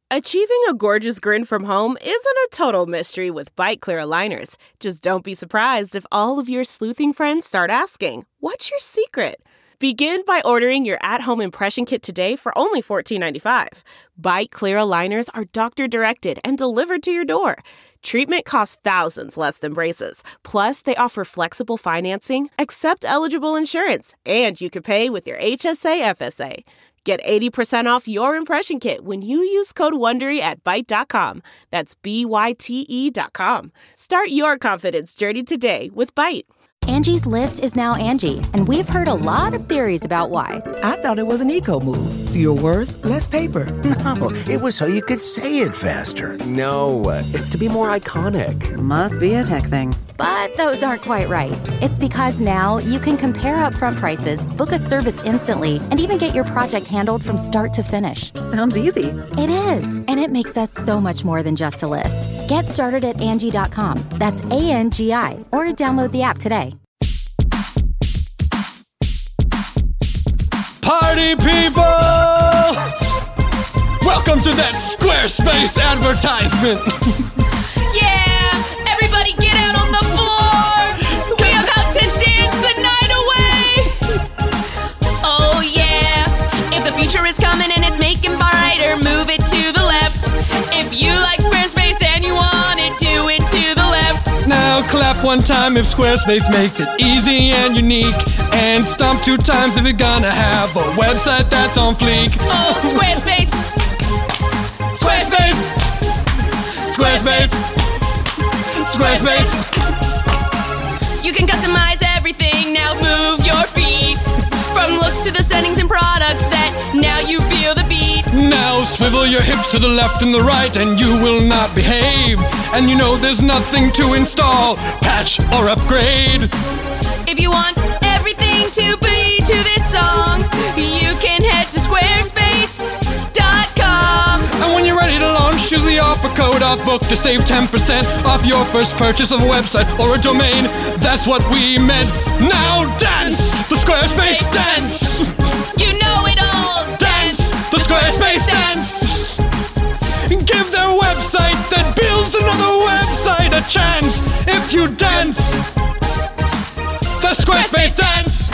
Achieving a gorgeous grin from home isn't a total mystery with Byte Clear aligners. Just don't be surprised if all of your sleuthing friends start asking, "What's your secret?" Begin by ordering your at-home impression kit today for only $14.95. Byte Clear aligners are doctor-directed and delivered to your door. Treatment costs thousands less than braces. Plus, they offer flexible financing, accept eligible insurance, and you can pay with your HSA FSA. Get 80% off your impression kit when you use code WONDERY at Byte.com. That's BYTE.com. Start your confidence journey today with Byte. Angie's List is now Angie, and we've heard a lot of theories about why. I thought it was an eco move. Fewer words, less paper. No, it was so you could say it faster. No, it's to be more iconic. Must be a tech thing. But those aren't quite right. It's because now you can compare upfront prices, book a service instantly, and even get your project handled from start to finish. Sounds easy. It is, and it makes us so much more than just a list. Get started at Angie.com. That's ANGI, or download the app today. Party people! Welcome to that Squarespace advertisement! Yeah! Everybody get out on the floor! We're about to dance the night away! Oh yeah! If the future is coming and it's making brighter, move it to the left. If you like Squarespace and you want it, do it to the left. Now clap one time if Squarespace makes it easy and unique. And stomp 2 times if you're gonna have a website that's on fleek. Oh, Squarespace! Squarespace! Squarespace! Squarespace! You can customize everything, now move your feet. From looks to the settings and products that now you feel the beat. Now swivel your hips to the left and the right and you will not behave. And you know there's nothing to install, patch or upgrade. If you want everything to be to this song, you can head to squarespace.com. And when you're ready to launch, use the offer code OFFBOOK to save 10% off your first purchase of a website or a domain. That's what we meant. Now dance the Squarespace dance. You know it all. Dance the Squarespace dance. Give their website that builds another website a chance if you dance the Squarespace dance.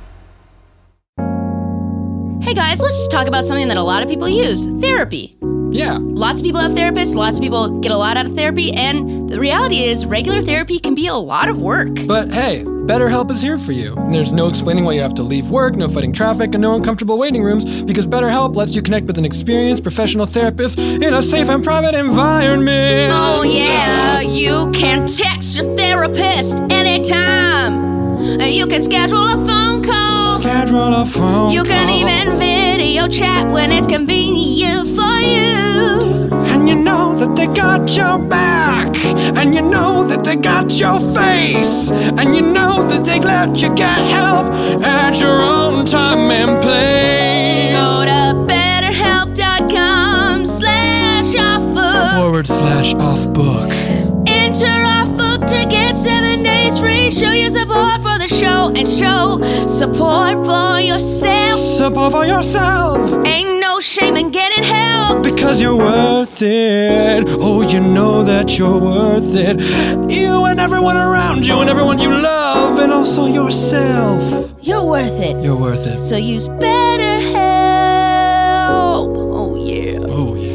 Hey guys, let's just talk about something that a lot of people use, therapy. Yeah. Lots of people have therapists, lots of people get a lot out of therapy, and the reality is regular therapy can be a lot of work. But hey, BetterHelp is here for you. And there's no explaining why you have to leave work, no fighting traffic, and no uncomfortable waiting rooms, because BetterHelp lets you connect with an experienced professional therapist in a safe and private environment. Oh yeah, you can text your therapist anytime. You can schedule a phone call. You can even video chat when it's convenient for you. And you know that they got your back. And you know that they got your face. And you know that they let you get help at your own time and place. Go to betterhelp.com/offbook. Enter offbook to get 7 days free. Show your support for the show and show support for yourself. Support for yourself. Ain't no shame in getting help. Because you're worth it. Oh, you know that you're worth it. You and everyone around you and everyone you love and also yourself. You're worth it. You're worth it. So use BetterHelp. Oh, yeah. Oh, yeah.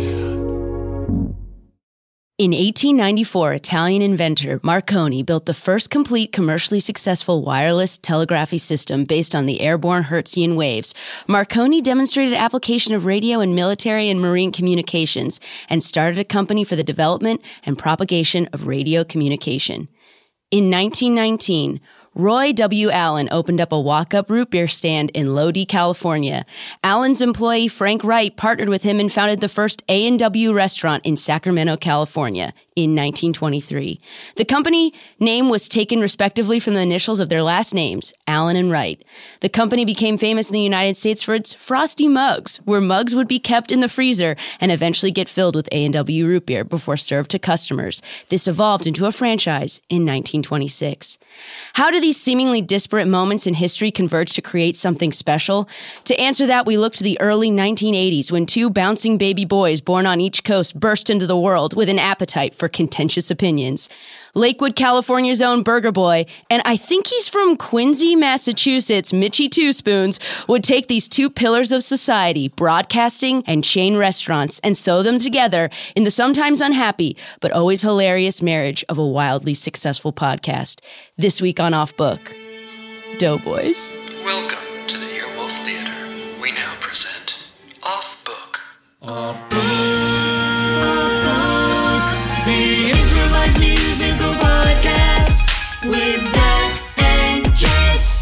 In 1894, Italian inventor Marconi built the first complete commercially successful wireless telegraphy system based on the airborne Hertzian waves. Marconi demonstrated application of radio in military and marine communications and started a company for the development and propagation of radio communication. In 1919, Roy W. Allen opened up a walk-up root beer stand in Lodi, California. Allen's employee Frank Wright partnered with him and founded the first A&W restaurant in Sacramento, California. in 1923. The company name was taken respectively from the initials of their last names, Allen and Wright. The company became famous in the United States for its frosty mugs, where mugs would be kept in the freezer and eventually get filled with A&W root beer before served to customers. This evolved into a franchise in 1926. How do these seemingly disparate moments in history converge to create something special? To answer that, we look to the early 1980s when two bouncing baby boys born on each coast burst into the world with an appetite for contentious opinions. Lakewood, California's own Burger Boy, and I think he's from Quincy, Massachusetts, Mitchie Two Spoons, would take these two pillars of society, broadcasting and chain restaurants, and sew them together in the sometimes unhappy but always hilarious marriage of a wildly successful podcast. This week on Off Book, Doughboys. Welcome to the Earwolf Theater. We now present Off Book. Off Book. The improvised musical podcast with Zach and Jess.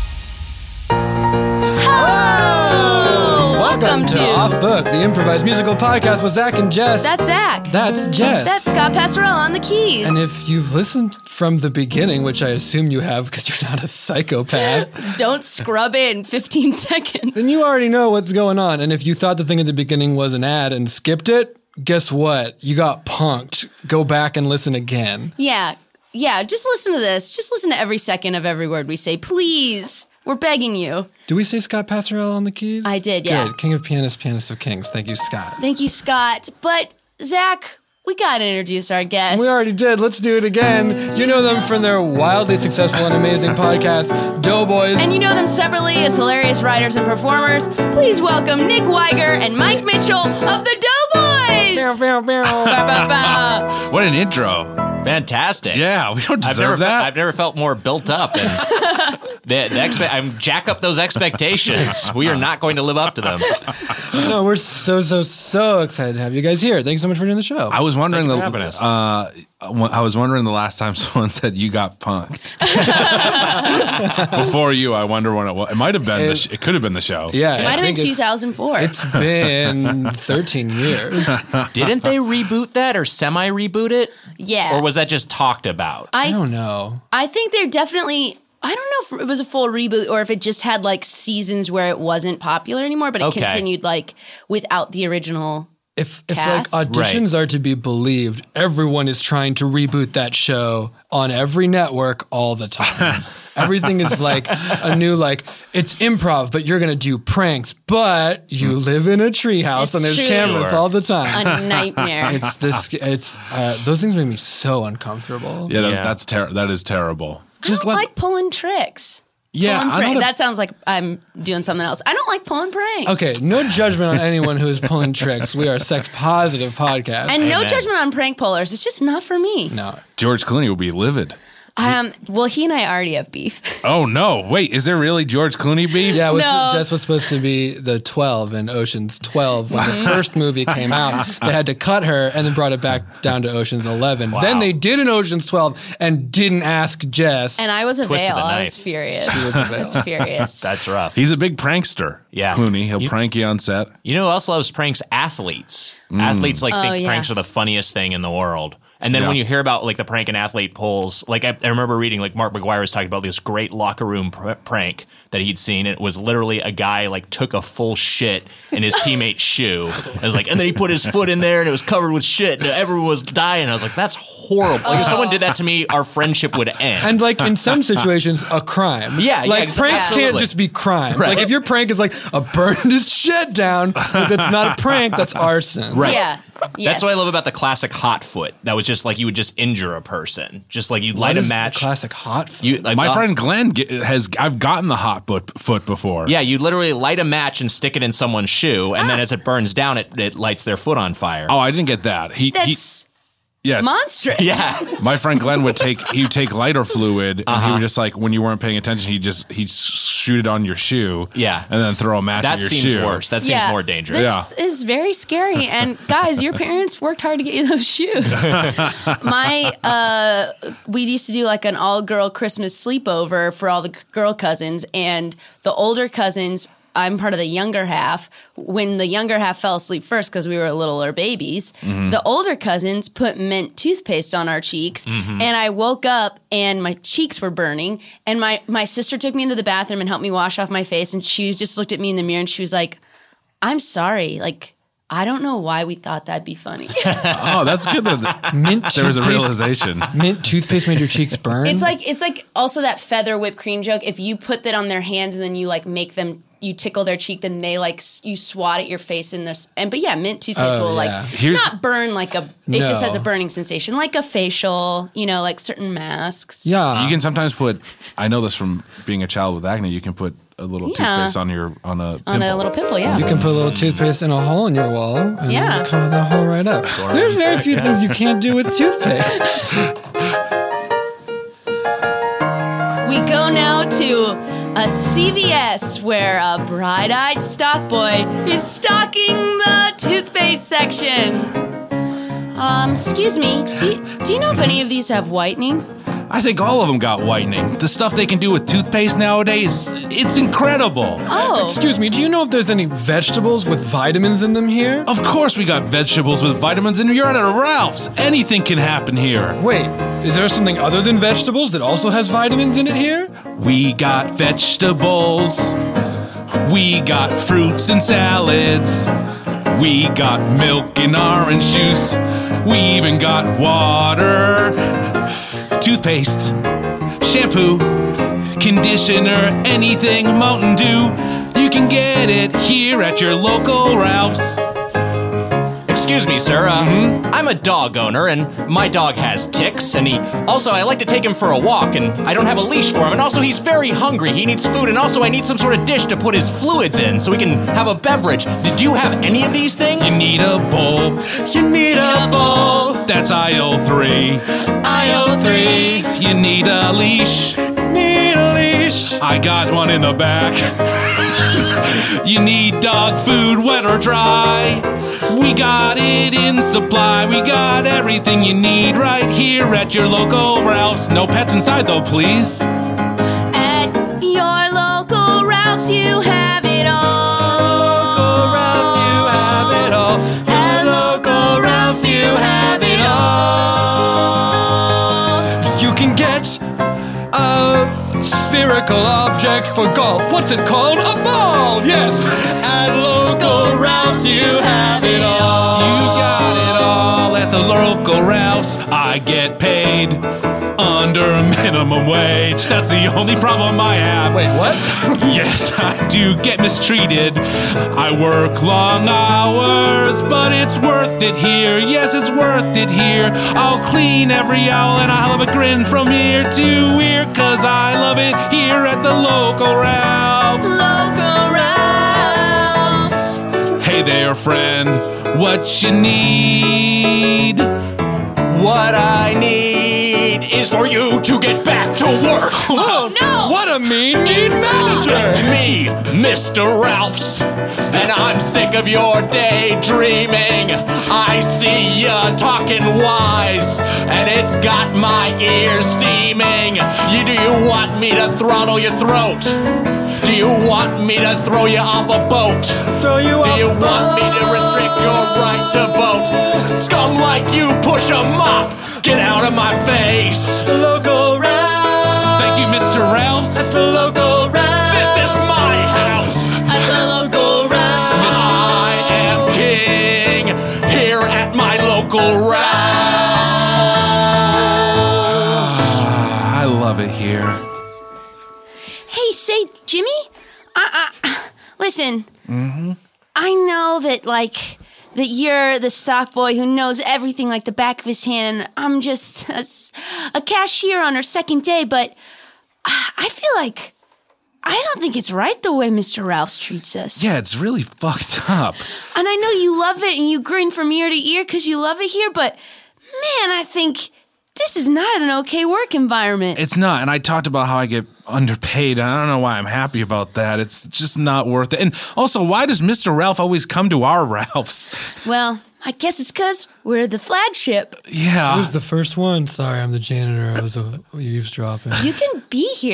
Hello! Welcome to Off Book, the improvised musical podcast with Zach and Jess. That's Zach. That's Jess. That's Scott Passarella on the keys. And if you've listened from the beginning, which I assume you have because you're not a psychopath, don't scrub in 15 seconds. then you already know what's going on. And if you thought the thing at the beginning was an ad and skipped it, guess what? You got punked. Go back and listen again. Yeah, just listen to this. Just listen to every second of every word we say. Please. We're begging you. Do we say Scott Passarella on the keys? I did, yeah. Good. King of pianists, pianist of kings. Thank you, Scott. Thank you, Scott. But, Zach, we got to introduce our guests. We already did. Let's do it again. You know them from their wildly successful and amazing podcast, Doughboys. And you know them separately as hilarious writers and performers. Please welcome Nick Weiger and Mike Mitchell of the Doughboys. Bow, bow, bow. Bow, bow, bow. What an intro. Fantastic. Yeah, we don't deserve that. I've never felt more built up. And I'm jack up those expectations. We are not going to live up to them. No, we're so excited to have you guys here. Thanks so much for doing the show. I was wondering Thank you for having us. I was wondering the last time someone said you got punked. Before you, I wonder when it was. It might have been. It could have been the show. Yeah, It might have been 2004. It's been 13 years. Didn't they reboot that or semi-reboot it? Yeah. Or was that just talked about? I don't know. I think they're definitely... I don't know if it was a full reboot or if it just had like seasons where it wasn't popular anymore, but it continued like without the original If cast. like auditions are to be believed, everyone is trying to reboot that show on every network all the time. Everything is like a new, like, it's improv, but you're going to do pranks, but you live in a treehouse and there's truly cameras all the time. a nightmare. Those things make me so uncomfortable. Yeah, that is terrible. I don't like pulling tricks. Yeah, that sounds like I'm doing something else. I don't like pulling pranks. Okay, no judgment on anyone who is pulling tricks. We are a sex-positive podcast. And no judgment on prank pullers. It's just not for me. No. George Clooney will be livid. Well, he and I already have beef. Oh, no. Wait, is there really George Clooney beef? Yeah, No. Jess was supposed to be the 12 in Ocean's 12. When the first movie came out, they had to cut her and then brought it back down to Ocean's 11. Wow. Then they did an Ocean's 12 and didn't ask Jess. And I was a Twisted veil. the I knife. was furious. She was a veil. I was furious. That's rough. He's a big prankster. Yeah. Clooney. He'll prank you on set. You know who else loves pranks? Athletes. Athletes think pranks are the funniest thing in the world. And then when you hear about like the prank and athlete polls, like I remember reading like Mark McGuire was talking about this great locker room prank that he'd seen. It was literally a guy like took a full shit in his teammate's shoe. It was like, and then he put his foot in there and it was covered with shit and everyone was dying. I was like, that's horrible. Like if someone did that to me, our friendship would end. And like in some situations, a crime. Yeah, like pranks absolutely. can't just be crimes. Right. Like if your prank is like a burned his shit down, like that's not a prank, that's arson. Right. Yeah. Yes. That's what I love about the classic hot foot. That was just like you would just injure a person. Just like you'd light What a is match. the classic hot foot? My friend Glenn I've gotten the hot foot before. Yeah, you literally light a match and stick it in someone's shoe, and then as it burns down, it lights their foot on fire. Oh, I didn't get that. That's Yeah, monstrous. Yeah. my friend Glenn would take lighter fluid, and he would just like when you weren't paying attention, he'd shoot it on your shoe, Yeah. and then throw a match That at your seems shoe. worse. That seems more dangerous. This is very scary. And guys, your parents worked hard to get you those shoes. We used to do like an all-girl Christmas sleepover for all the girl cousins, and the older cousins I'm part of the younger half. When the younger half fell asleep first because we were littler babies, the older cousins put mint toothpaste on our cheeks, and I woke up and my cheeks were burning, and my sister took me into the bathroom and helped me wash off my face, and she just looked at me in the mirror and she was like, I'm sorry, like, I don't know why we thought that'd be funny. Oh, that's good that there was a realization. Mint toothpaste made your cheeks burn? It's like also that feather whipped cream joke. If you put that on their hands and then you like make them, you tickle their cheek, then they like you swat at your face in this. But yeah, mint toothpaste will like not burn like it just has a burning sensation, like a facial, like certain masks. Yeah, you can sometimes put. I know this from being a child with acne. You can put a little toothpaste on a little pimple. Yeah, you can put a little toothpaste in a hole in your wall and cover that hole right up. There's very few things you can't do with toothpaste. We go now to a CVS where a bright-eyed stock boy is stocking the toothpaste section. Excuse me, do you know if any of these have whitening? I think all of them got whitening. The stuff they can do with toothpaste nowadays, it's incredible. Oh. Excuse me, do you know if there's any vegetables with vitamins in them here? Of course we got vegetables with vitamins, and you're at a Ralph's. Anything can happen here. Wait, is there something other than vegetables that also has vitamins in it here? We got vegetables. We got fruits and salads. We got milk and orange juice. We even got water, toothpaste, shampoo, conditioner, anything Mountain Dew. You can get it here at your local Ralph's. Excuse me, sir. I'm a dog owner, and my dog has ticks, and I like to take him for a walk, and I don't have a leash for him, and also he's very hungry. He needs food, and also I need some sort of dish to put his fluids in so he can have a beverage. Do you have any of these things? You need a bowl. You need a bowl. That's aisle 3. Aisle 3. You need a leash. Need a leash. I got one in the back. You need dog food, wet or dry. We got it in supply. We got everything you need right here at your local Ralph's. No pets inside though, please. At your local Ralph's, you have it all. Local Ralph's, you have it all. At local Ralph's, you have it all. You can get a spherical object for golf. What's it called? A ball! Yes! At local Ralph's, you have it all. You got it all at the local Ralph's. I get paid under minimum wage. That's the only problem I have. Wait, what? Yes, I do get mistreated. I work long hours, but it's worth it here. Yes, it's worth it here. I'll clean every aisle and I'll have a grin from ear to ear, 'cause I love it here at the local Ralph's. Local Ralph's. Hey there, friend. What you need? What I need is for you to get back to work. Oh, no! What a mean manager! It's me, Mr. Ralph's, and I'm sick of your daydreaming. I see ya talking wise, and it's got my ears steaming. Do you want me to throttle your throat? Do you want me to throw you off a boat? Throw you off a boat? Do you want me to restrict your right to vote? Scum like you, push a mop. Get out of my face. The local Ralph's. Thank you, Mr. Ralph's. At the local Ralph's. This is my house. At the local Ralph's. I am king here at my local Ralph's. I love it here. Hey, say, Jimmy, listen, I know that, that you're the stock boy who knows everything like the back of his hand. I'm just a cashier on our second day, but I feel like I don't think it's right the way Mr. Ralph's treats us. Yeah, it's really fucked up. And I know you love it and you grin from ear to ear because you love it here, but man, I think this is not an okay work environment. It's not, and I talked about how I get underpaid, and I don't know why I'm happy about that. It's just not worth it. And also, why does Mr. Ralph always come to our Ralph's? Well, I guess it's because we're the flagship. Yeah. I was the first one. Sorry, I'm the janitor. I was eavesdropping. You can be here.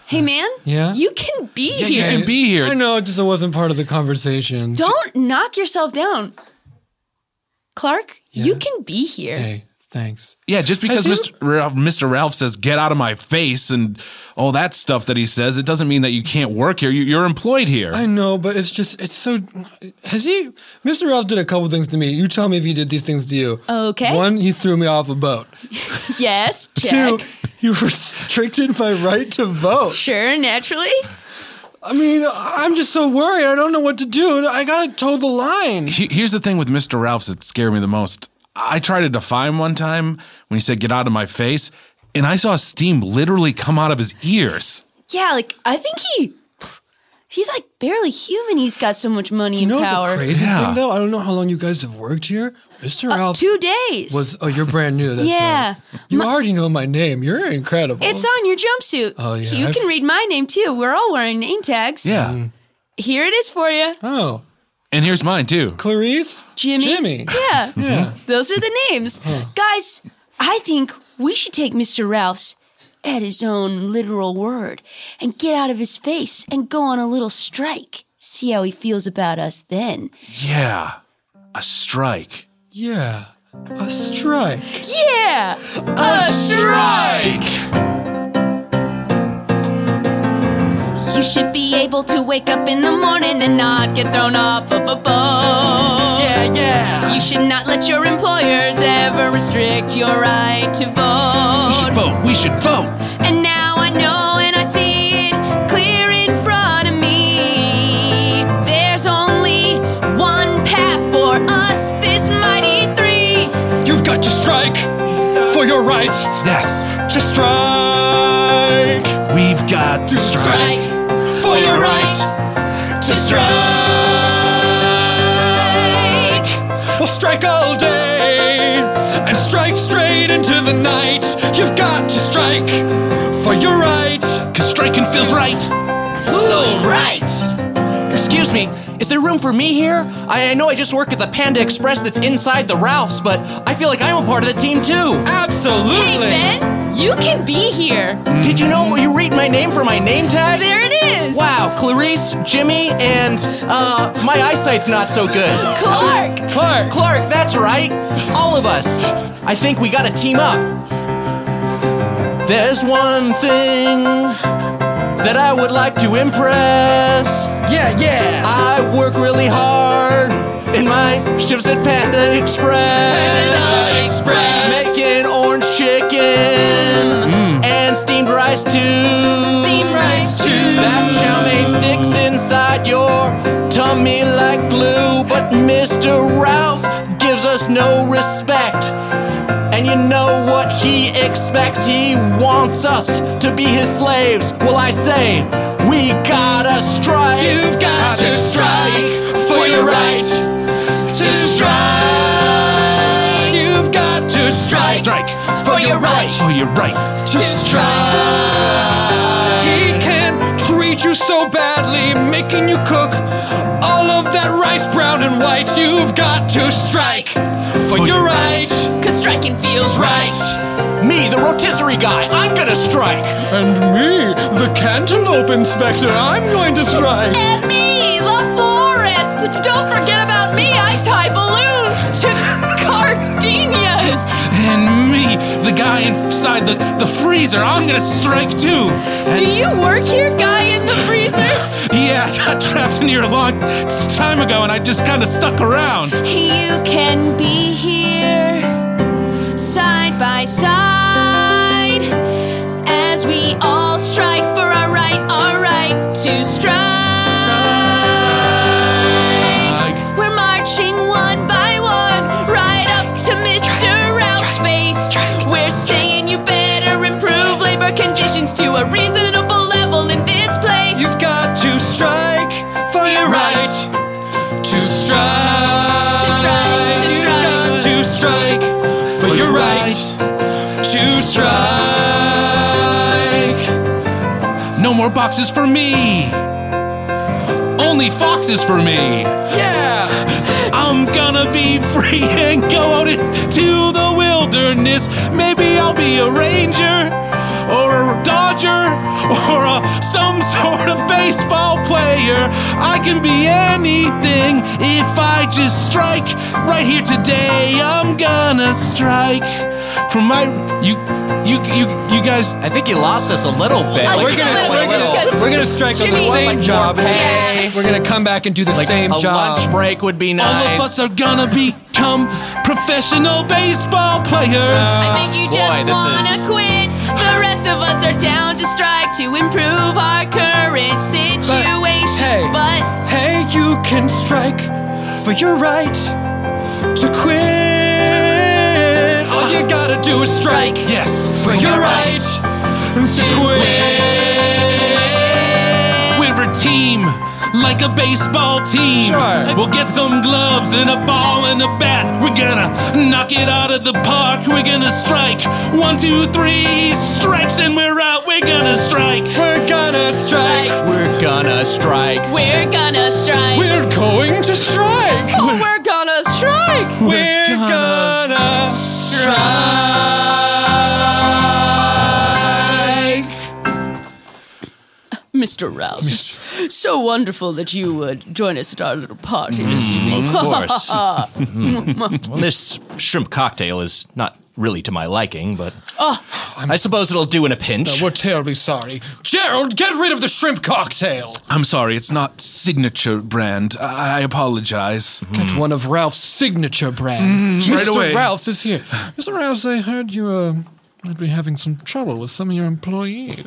Hey, man. Yeah? You can be here. You can be here. I know, it just wasn't part of the conversation. Don't knock yourself down. Clark, Yeah? you can be here. Hey, thanks. Yeah, just because Mr. Ralph says, get out of my face and all that stuff that he says, it doesn't mean that you can't work here. You're employed here. I know, but it's so... Mr. Ralph did a couple things to me. You tell me if he did these things to you. Okay. 1, he threw me off a boat. Yes, check. 2, he restricted my right to vote. Sure, naturally. I mean, I'm just so worried. I don't know what to do. I gotta toe the line. Here's the thing with Mr. Ralph's that scared me the most. I tried to defy him one time when he said, get out of my face, and I saw steam literally come out of his ears. Yeah, like, I think he's like barely human. He's got so much money and power. You know the crazy thing, though? I don't know how long you guys have worked here. Mr. Ralph... 2 days. You're brand new. That's yeah. Right. You already know my name. You're incredible. It's on your jumpsuit. Oh, yeah. You can read my name, too. We're all wearing name tags. Yeah. Here it is for you. Oh. And here's mine, too. Clarice? Jimmy. Yeah. Yeah. Those are the names. Guys, I think we should take Mr. Ralph's at his own literal word and get out of his face and go on a little strike. See how he feels about us then. Yeah. A strike. Yeah. A strike. Yeah. A strike. You should be able to wake up in the morning and not get thrown off of a boat. Yeah, yeah. You should not let your employers ever restrict your right to vote. We should vote. We should vote. And now I know and I see it clear in front of me. There's only one path for us, this mighty 3. You've got to strike for your right. Yes. To strike. We've got to strike for your right. To strike. We'll strike all day and strike straight into the night. You've got to strike for your right. 'Cause striking feels right. So right. Excuse me, is there room for me here? I know I just work at the Panda Express that's inside the Ralphs, but I feel like I'm a part of the team too. Absolutely. Hey, Ben, you can be here. Did you know you read my name for my name tag? There it is. Wow, Clarice, Jimmy, and my eyesight's not so good. Clark, that's right. All of us. I think we gotta team up. There's one thing that I would like to impress. Yeah. I work really hard in my shifts at Panda Express. Panda Express. Making orange chicken and steamed rice too. That chow mein sticks inside your tummy like glue. But Mr. Ralph's gives us no respect. And you know what he expects? He wants us to be his slaves. Well, I say, we gotta strike. You've got to strike for your right to strike. You've got to strike for your right. For your right to strike. He can treat you so badly, making you cook all of that rice brown and white. You've got to strike for your right. 'Cause striking feels right. Me, the rotisserie guy, I'm gonna strike. And me, the cantaloupe inspector, I'm going to strike. And me, the florist. Don't forget about me. I tie balloons to gardenias. And me, the guy inside the freezer, I'm gonna strike too. Do you work here, guy in the freezer? Yeah, I got trapped in here a long time ago and I just kind of stuck around. You can be here, side by side, as we all strike for our right to strike. We're marching one by one, right up to Mr. Ralph's face. We're saying you better improve labor conditions to a reasonable level in this place. You've got to strike for your right to strike. You've got to strike for your right to strike. No more boxes for me. Only foxes for me. Yeah. I'm gonna be free and go out into the wilderness. Maybe I'll be a ranger or a Dodger or some sort of baseball player. I can be anything if I just strike. Right here today, I'm gonna strike. From my you guys. I think you lost us a little bit. We're gonna strike on the same job. Hey, we're gonna come back and do the same a job. Lunch break would be nice. All of us are gonna become professional baseball players. I think you just wanna quit. The rest of us are down to strike to improve our current situations. But hey, you can strike for your right to quit. All you gotta do is strike. Yes, for your right to quit. We're a team, like a baseball team. Sure. We'll get some gloves and a ball and a bat. We're gonna knock it out of the park. We're gonna strike. 1, 2, 3 strikes and we're out. We're gonna strike. We're gonna strike. We're gonna strike. We're gonna strike. We're going to strike. Oh, we're gonna strike. We're gonna strike. Mr. Rouse, it's so wonderful that you would join us at our little party this evening. Of course. Well, this shrimp cocktail is not really to my liking, but I suppose it'll do in a pinch. We're terribly sorry. Gerald, get rid of the shrimp cocktail. I'm sorry, it's not signature brand. I apologize. Get one of Ralph's signature brand. Right Mr. away. Ralph's is here. Mr. Ralph's, I heard you might be having some trouble with some of your employees.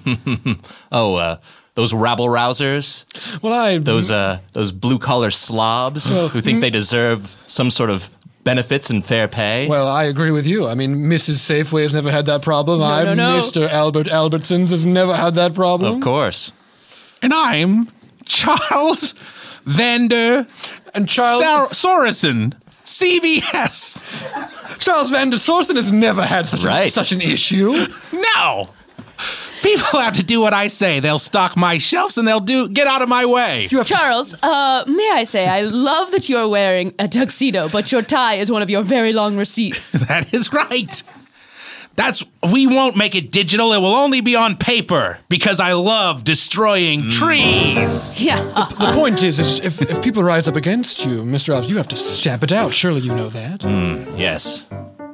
Those rabble-rousers? Well, Those blue-collar slobs who think they deserve some sort of benefits and fair pay? Well, I agree with you. I mean, Mrs. Safeway has never had that problem. No. Mr. Albert Albertsons has never had that problem. Of course. And I'm Charles Vander and Charles Sorensen, CVS. Charles Vander Sorensen has never had such an issue. No. People have to do what I say. They'll stock my shelves and they'll get out of my way. Charles, may I say, I love that you're wearing a tuxedo, but your tie is one of your very long receipts. That is right. We won't make it digital. It will only be on paper because I love destroying trees. Yeah. The point is if people rise up against you, Mr. Alves, you have to stamp it out. Surely you know that. Yes.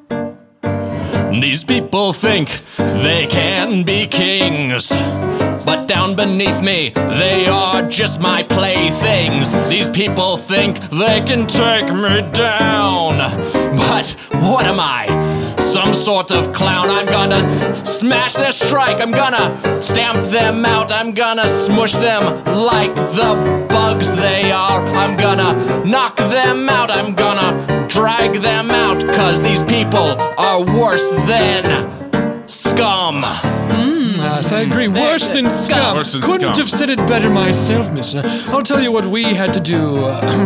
These people think they can be kings, but down beneath me, they are just my playthings. These people think they can take me down, but what am I? Some sort of clown. I'm gonna smash their strike. I'm gonna stamp them out. I'm gonna smush them like the bugs they are. I'm gonna knock them out. I'm gonna drag them out, 'cause these people are worse than scum. Yes, I agree. Worse than scum. Couldn't have said it better myself, mister. I'll tell you what we had to do.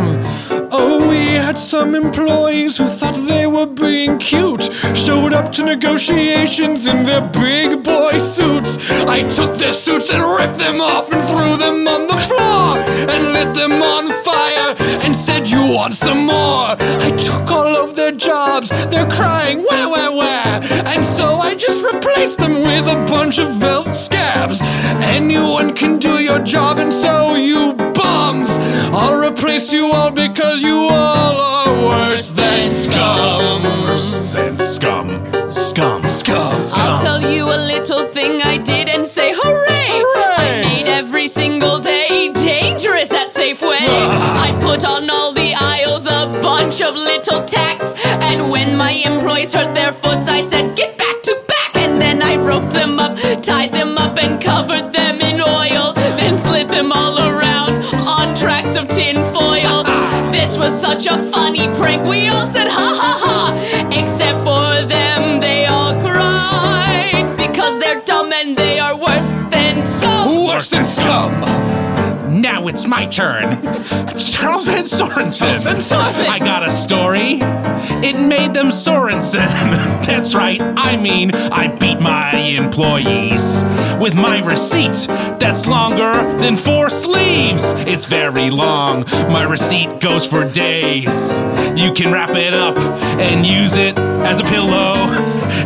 We had some employees who thought they were being cute. Showed up to negotiations in their big boy suits. I took their suits and ripped them off and threw them on the floor and lit them on fire and said, "You want some more?" I took all of their jobs. They're crying, where? And so I just replaced them with a bunch of felt scabs. Anyone can do your job, and so you bums, I'll replace you all because you all are worse than scum. Worse than scum. Scum. I'll tell you a little thing I did and say hooray! I made every single day dangerous at Safeway. I put on all the aisles a bunch of little tacks, and when my employees hurt their foots, I said, "Get back to back!" And then I roped them up, tied them up, and covered them in oil, then slid them all around on tracks of tin foil. This was such a funny prank. We all said ha ha ha, except for them. They all cried because they're dumb and they are worse than scum. Worse than scum. Now it's my turn. Charles Van Sorensen. Sorensen. I got a story. It made them Sorensen. That's right. I mean, I beat my employees with my receipt that's longer than 4 sleeves. It's very long. My receipt goes for days. You can wrap it up and use it as a pillow.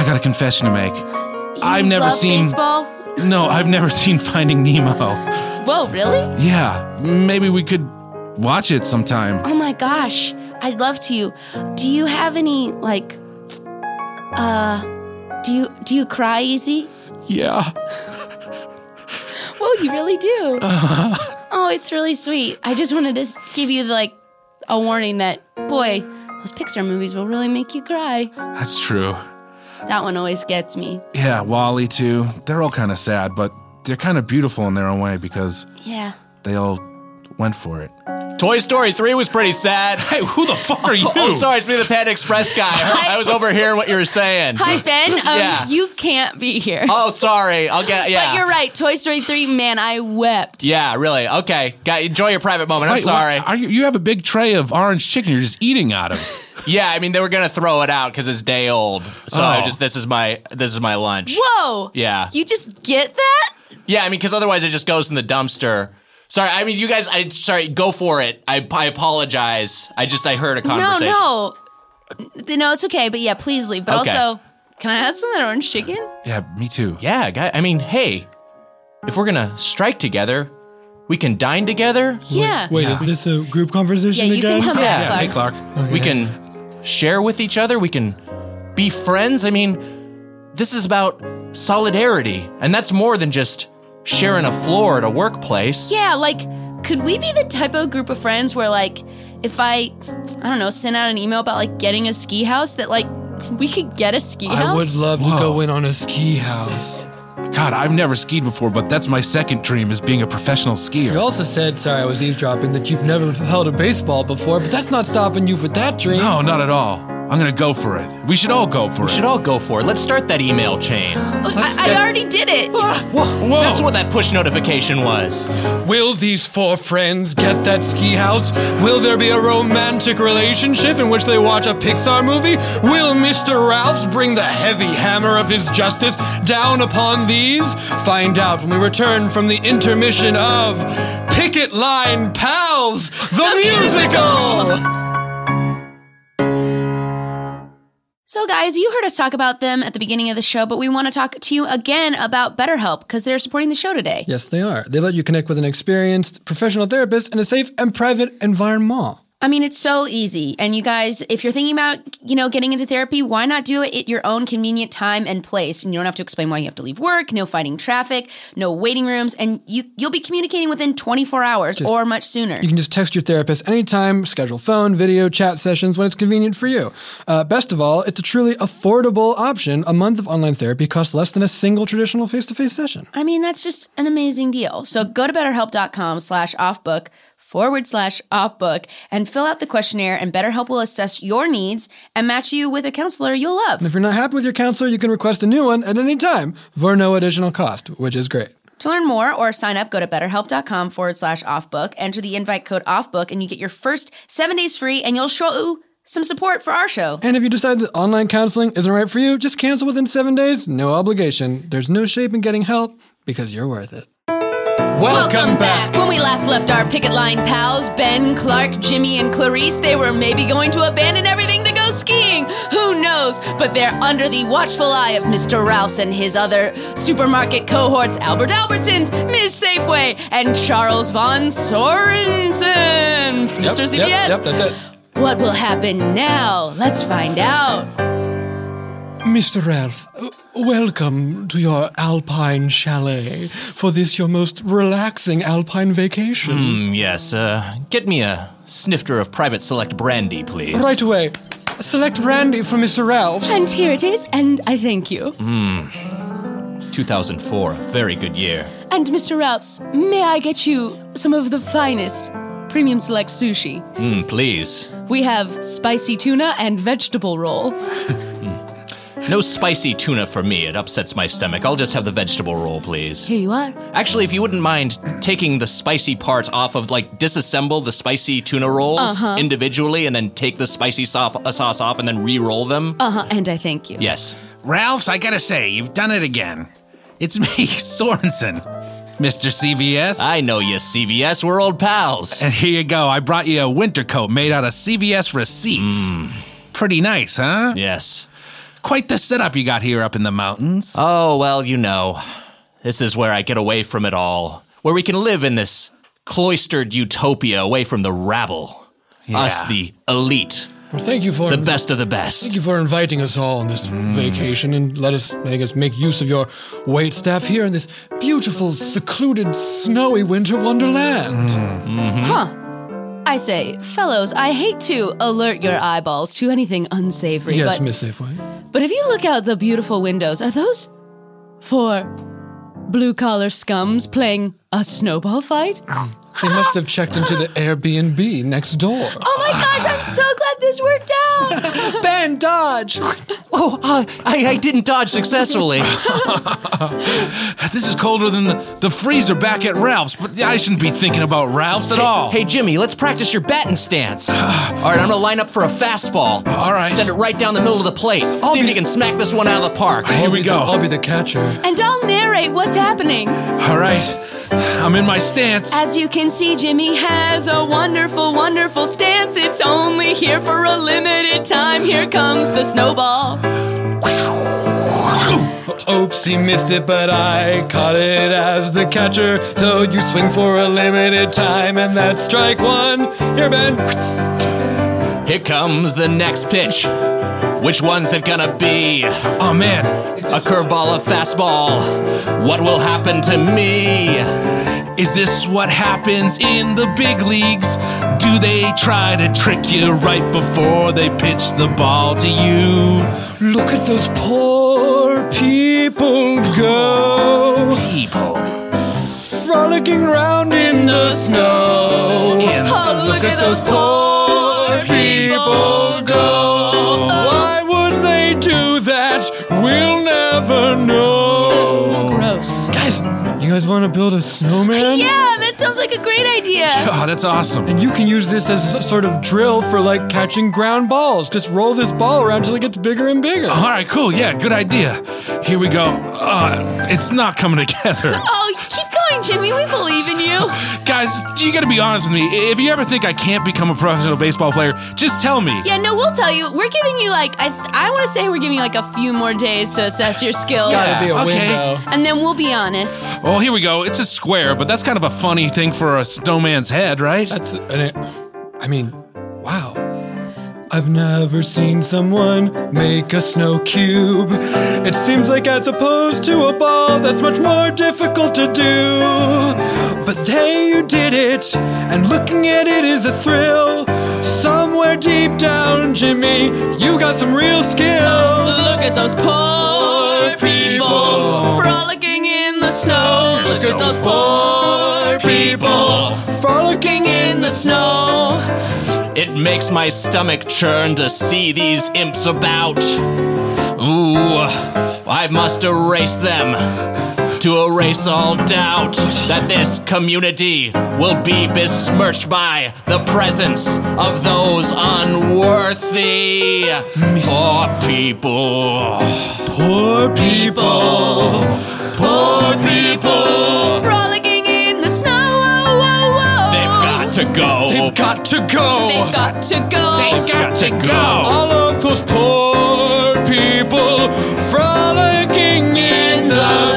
I got a confession to make. I've never love seen baseball? No, I've never seen Finding Nemo. Whoa, really? Yeah, maybe we could watch it sometime. Oh my gosh, I'd love to. Do you have any, like, do you cry easy? Yeah. Well, you really do. Oh, it's really sweet. I just wanted to give you, like, a warning that, boy, those Pixar movies will really make you cry. That's true. That one always gets me. Yeah, WALL-E too. They're all kind of sad, but they're kind of beautiful in their own way because they all went for it. Toy Story 3 was pretty sad. Hey, who the fuck are you? Oh, sorry, it's me, the Panda Express guy. I was overhearing what you were saying. Hi, Ben. You can't be here. Oh, sorry. But you're right. Toy Story 3, man, I wept. Yeah, really. Okay. Enjoy your private moment. I'm sorry. You have a big tray of orange chicken you're just eating out of. Yeah, I mean, they were going to throw it out because it's day old. So this is my lunch. Whoa. Yeah. You just get that? Yeah, I mean, because otherwise it just goes in the dumpster. Sorry, I mean, you guys, go for it. I apologize. I heard a conversation. No, it's okay, but yeah, please leave. But also, can I have some of that orange chicken? Yeah, me too. Yeah, I mean, hey, if we're going to strike together, we can dine together. Yeah. Wait, is this a group conversation again? Yeah, you can come back, Clark. Hey, Clark. Okay. We can share with each other. We can be friends. I mean, this is about solidarity, and that's more than just sharing a floor at a workplace. Yeah, like, could we be the type of group of friends where, like, if I don't know, send out an email about, like, getting a ski house, that, like, we could get a ski house? I would love to go in on a ski house. God, I've never skied before, but that's my second dream, is being a professional skier. You also said, sorry, I was eavesdropping, that you've never held a baseball before, but that's not stopping you with that dream. No, not at all. I'm gonna go for it. We should all go for it. We should all go for it. Let's start that email chain. I already did it. Whoa. That's what that push notification was. Will these four friends get that ski house? Will there be a romantic relationship in which they watch a Pixar movie? Will Mr. Ralphs bring the heavy hammer of his justice down upon these? Find out when we return from the intermission of Picket Line Pals, the musical! So guys, you heard us talk about them at the beginning of the show, but we want to talk to you again about BetterHelp because they're supporting the show today. Yes, they are. They let you connect with an experienced professional therapist in a safe and private environment. I mean, it's so easy. And you guys, if you're thinking about, getting into therapy, why not do it at your own convenient time and place? And you don't have to explain why you have to leave work, no fighting traffic, no waiting rooms, and you'll be communicating within 24 hours or much sooner. You can just text your therapist anytime, schedule phone, video, chat sessions when it's convenient for you. Best of all, it's a truly affordable option. A month of online therapy costs less than a single traditional face-to-face session. I mean, that's just an amazing deal. So go to BetterHelp.com/offbook and fill out the questionnaire, and BetterHelp will assess your needs and match you with a counselor you'll love. And if you're not happy with your counselor, you can request a new one at any time for no additional cost, which is great. To learn more or sign up, go to BetterHelp.com/offbook, enter the invite code offbook, and you get your first 7 days free, and you'll show some support for our show. And if you decide that online counseling isn't right for you, just cancel within 7 days, no obligation. There's no shame in getting help because you're worth it. Welcome back. When we last left our picket line pals, Ben, Clark, Jimmy, and Clarice, they were maybe going to abandon everything to go skiing. Who knows? But they're under the watchful eye of Mr. Rouse and his other supermarket cohorts, Albert Albertsons, Ms. Safeway, and Charles Von Sorensen. Mr. CVS. Yep, that's it. What will happen now? Let's find out. Mr. Ralph, welcome to your alpine chalet for this your most relaxing alpine vacation. Yes, get me a snifter of Private Select brandy, please. Right away. Select brandy for Mr. Ralph's. And here it is, and I thank you. 2004, very good year. And Mr. Ralph's, may I get you some of the finest Premium Select sushi? Please. We have spicy tuna and vegetable roll. No spicy tuna for me. It upsets my stomach. I'll just have the vegetable roll, please. Here you are. Actually, if you wouldn't mind taking the spicy parts off of, disassemble the spicy tuna rolls individually and then take the spicy sauce off and then re-roll them. And I thank you. Yes. Ralph's, I gotta say, you've done it again. It's me, Sorensen. Mr. CVS. I know you, CVS. We're old pals. And here you go. I brought you a winter coat made out of CVS receipts. Pretty nice, huh? Yes. Quite the setup you got here up in the mountains. Oh, well, you know, this is where I get away from it all. Where we can live in this cloistered utopia away from the rabble. Yeah. Us, the elite. Well, thank you for the best of the best. Thank you for inviting us all on this vacation and let us make use of your wait staff here in this beautiful, secluded, snowy winter wonderland. Huh. I say, fellows, I hate to alert your eyeballs to anything unsavory. Yes, Miss Safeway. But if you look out the beautiful windows, are those for blue-collar scums playing a snowball fight? They must have checked into the Airbnb next door. Oh my gosh, I'm so glad this worked out! Ben, dodge! Oh, I didn't dodge successfully. This is colder than the freezer back at Ralph's, but I shouldn't be thinking about Ralph's at all. Hey, Jimmy, let's practice your batting stance. All right, I'm gonna line up for a fastball. All right. Send it right down the middle of the plate. See if you can smack this one out of the park. Here we go. I'll be the catcher. And I'll narrate what's happening. All right, I'm in my stance. As you can see, Jimmy has a wonderful, wonderful stance. It's only here for a limited time. Here comes the snowball. Oops, he missed it, but I caught it as the catcher. So you swing for a limited time, and that's strike one. Here, Ben. Here comes the next pitch. Which one's it gonna be? Oh, man. A curveball, a fastball. What will happen to me? Is this what happens in the big leagues? Do they try to trick you right before they pitch the ball to you? Look at those poor people go. People. Frolicking round in the snow. Oh, look at those poor people go. Why would they do that? We'll never know. Gross. Guys, you guys want to build a snowman? Yeah, that sounds like a great idea. Oh, that's awesome. And you can use this as a sort of drill for like catching ground balls. Just roll this ball around till it gets bigger and bigger. All right, cool. Yeah, good idea. Here we go. It's not coming together. Oh, keep going, Jimmy. We believe in you. Guys, you gotta be honest with me. If you ever think I can't become a professional baseball player, just tell me. Yeah, no, we'll tell you. We're giving you I want to say we're giving you a few more days to assess your skills. Gotta be a Okay. window. And then we'll be honest. Well, here we go. It's a square, but that's kind of a funny thing for a snowman's head, right? Wow. I've never seen someone make a snow cube. It seems like as opposed to a ball, that's much more difficult to do. But there you did it, and looking at it is a thrill. Somewhere deep down, Jimmy, you got some real skills. Look at those poor people frolicking in the snow. Look at those poor people frolicking in the snow. It makes my stomach churn to see these imps about. Ooh, I must erase them to erase all doubt that this community will be besmirched by the presence of those unworthy. Poor people. Poor people. Poor people. Frolicking in the snow. Whoa, whoa. They've got to go. They've got to go. They've got to go. They've got to go. All of those poor people frolicking in the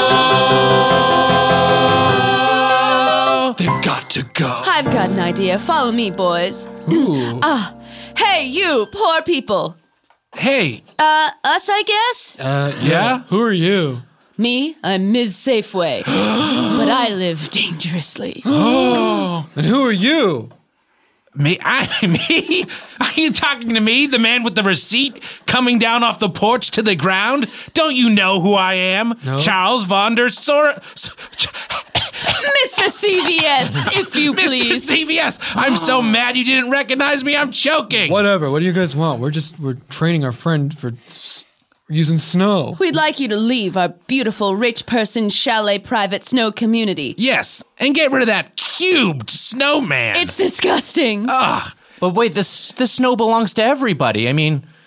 snow. They've got to go. I've got an idea. Follow me, boys. Ooh. Hey, you, poor people. Hey. Us, I guess? Yeah? Who are you? Me, I'm Ms. Safeway. But I live dangerously. Oh. And who are you? Me? Me? Are you talking to me, the man with the receipt coming down off the porch to the ground? Don't you know who I am? No. Charles Von der Sor... Mr. CVS, if you please. Mr. CVS, I'm so mad you didn't recognize me. I'm choking. Whatever. What do you guys want? We're training our friend for using snow. We'd like you to leave our beautiful rich person chalet private snow community. Yes, and get rid of that cubed snowman. It's disgusting. Ugh. But wait, this snow belongs to everybody. I mean,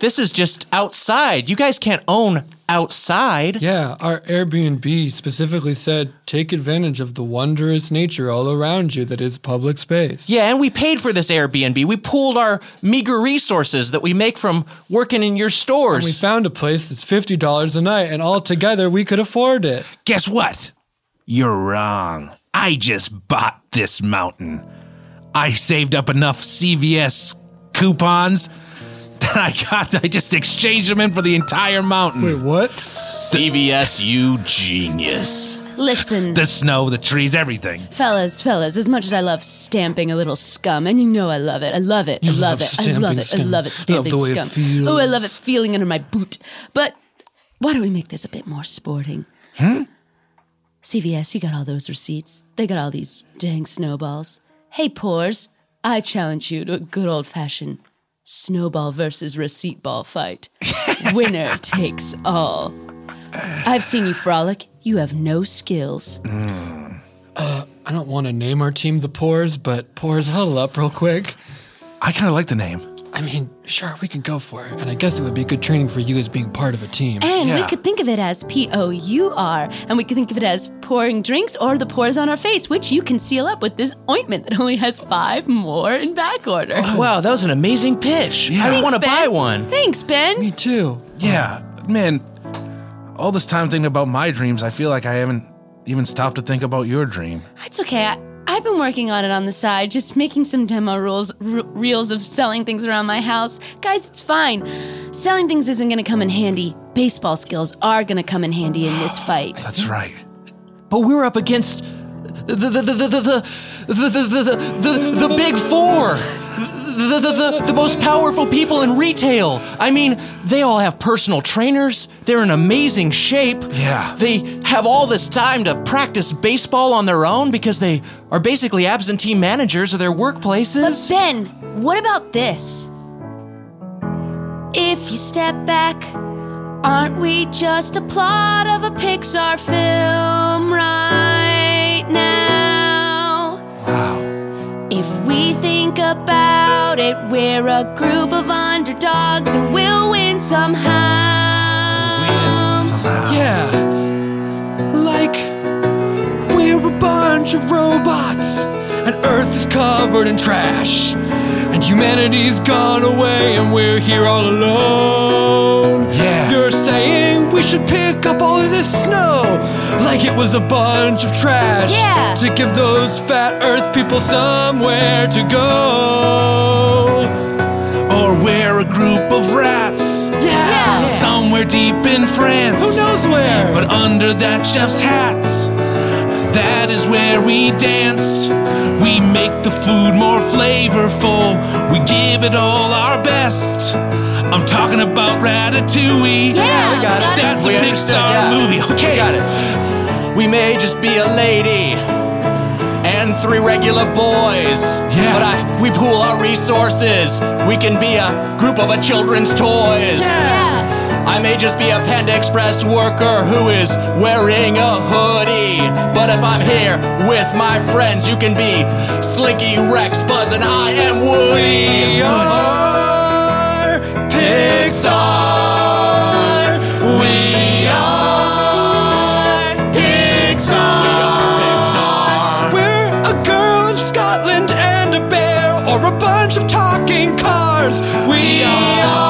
This is just outside. You guys can't own outside. Yeah, our Airbnb specifically said take advantage of the wondrous nature all around you that is public space. Yeah, and we paid for this Airbnb. We pooled our meager resources that we make from working in your stores. And we found a place that's $50 a night, and all together we could afford it. Guess what? You're wrong. I just bought this mountain. I saved up enough CVS coupons that I just exchanged them in for the entire mountain. Wait, what? CVS, you genius. Listen. The snow, the trees, everything. Fellas, as much as I love stamping a little scum, and you know I love it. I love it. I love it stamping the way scum. it feels. Oh, I love it feeling under my boot. But why don't we make this a bit more sporting? CVS, you got all those receipts. They got all these dang snowballs. Hey, Pores, I challenge you to a good old-fashioned snowball versus receipt ball fight. Winner takes all. I've seen you frolic. You have no skills. I don't want to name our team the Pores, but Pores, huddle up real quick. I kind of like the name. I mean, sure, we can go for it. And I guess it would be good training for you as being part of a team. And we could think of it as P-O-U-R. And we could think of it as pouring drinks or the pores on our face, which you can seal up with this ointment that only has 5 more in back order. Oh, wow, that was an amazing pitch. Yeah. I want to buy one. Thanks, Ben. Me too. Yeah, man, all this time thinking about my dreams, I feel like I haven't even stopped to think about your dream. It's okay. I've been working on it on the side, just making some demo reels of selling things around my house. Guys, it's fine. Selling things isn't going to come in handy. Baseball skills are going to come in handy in this fight. That's right. But we're up against the big four. The most powerful people in retail. I mean, they all have personal trainers. They're in amazing shape. Yeah. They have all this time to practice baseball on their own because they are basically absentee managers of their workplaces. But Ben, what about this? If you step back, aren't we just a plot of a Pixar film right now? Wow. If we think about it, we're a group of underdogs and we'll win somehow. Yeah. Like, we're a bunch of robots and Earth is covered in trash. And humanity's gone away and we're here all alone. Yeah. You're saying we should pick up all of this snow like it was a bunch of trash. Yeah. To give those fat Earth people somewhere to go. Or we're a group of rats. Yeah. Somewhere deep in France. Who knows where? But under that chef's hat, that is where we dance. We make the food more flavorful. We give it all our best. I'm talking about Ratatouille. Yeah, we got it. That's We a understood, Pixar yeah. movie. Okay. We got it. We may just be a lady and 3 regular boys. Yeah. But if we pool our resources, we can be a group of a children's toys. Yeah. I may just be a Panda Express worker who is wearing a hoodie. But if I'm here with my friends, you can be Slinky, Rex, Buzz, and I am Woody. We are Pixar. We are Pixar. We're a girl in Scotland and a bear, or a bunch of talking cars. We are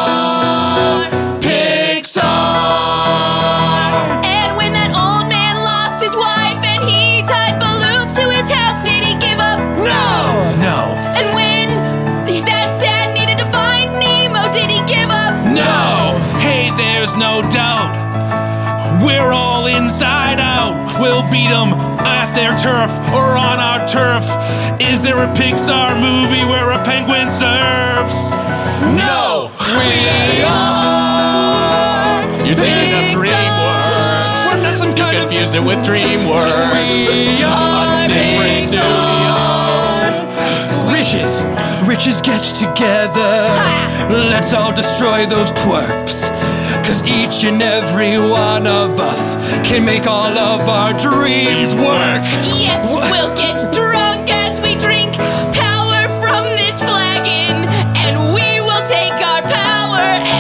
Pixar. And when that old man lost his wife and he tied balloons to his house, did he give up? No. No. And when that dad needed to find Nemo, did he give up? No. Hey, there's no doubt. We're all inside out. We'll beat them at their turf or on our turf. Is there a Pixar movie where a penguin surfs? No. We are. You're thinking of DreamWorks. Well, that's some kind of. Confuse it with DreamWorks. We are Different Riches. Riches get together. Let's all destroy those twerps. 'Cause each and every one of us can make all of our dreams work. Yes, we'll get drunk as we drink power from this flagon, and we will take our power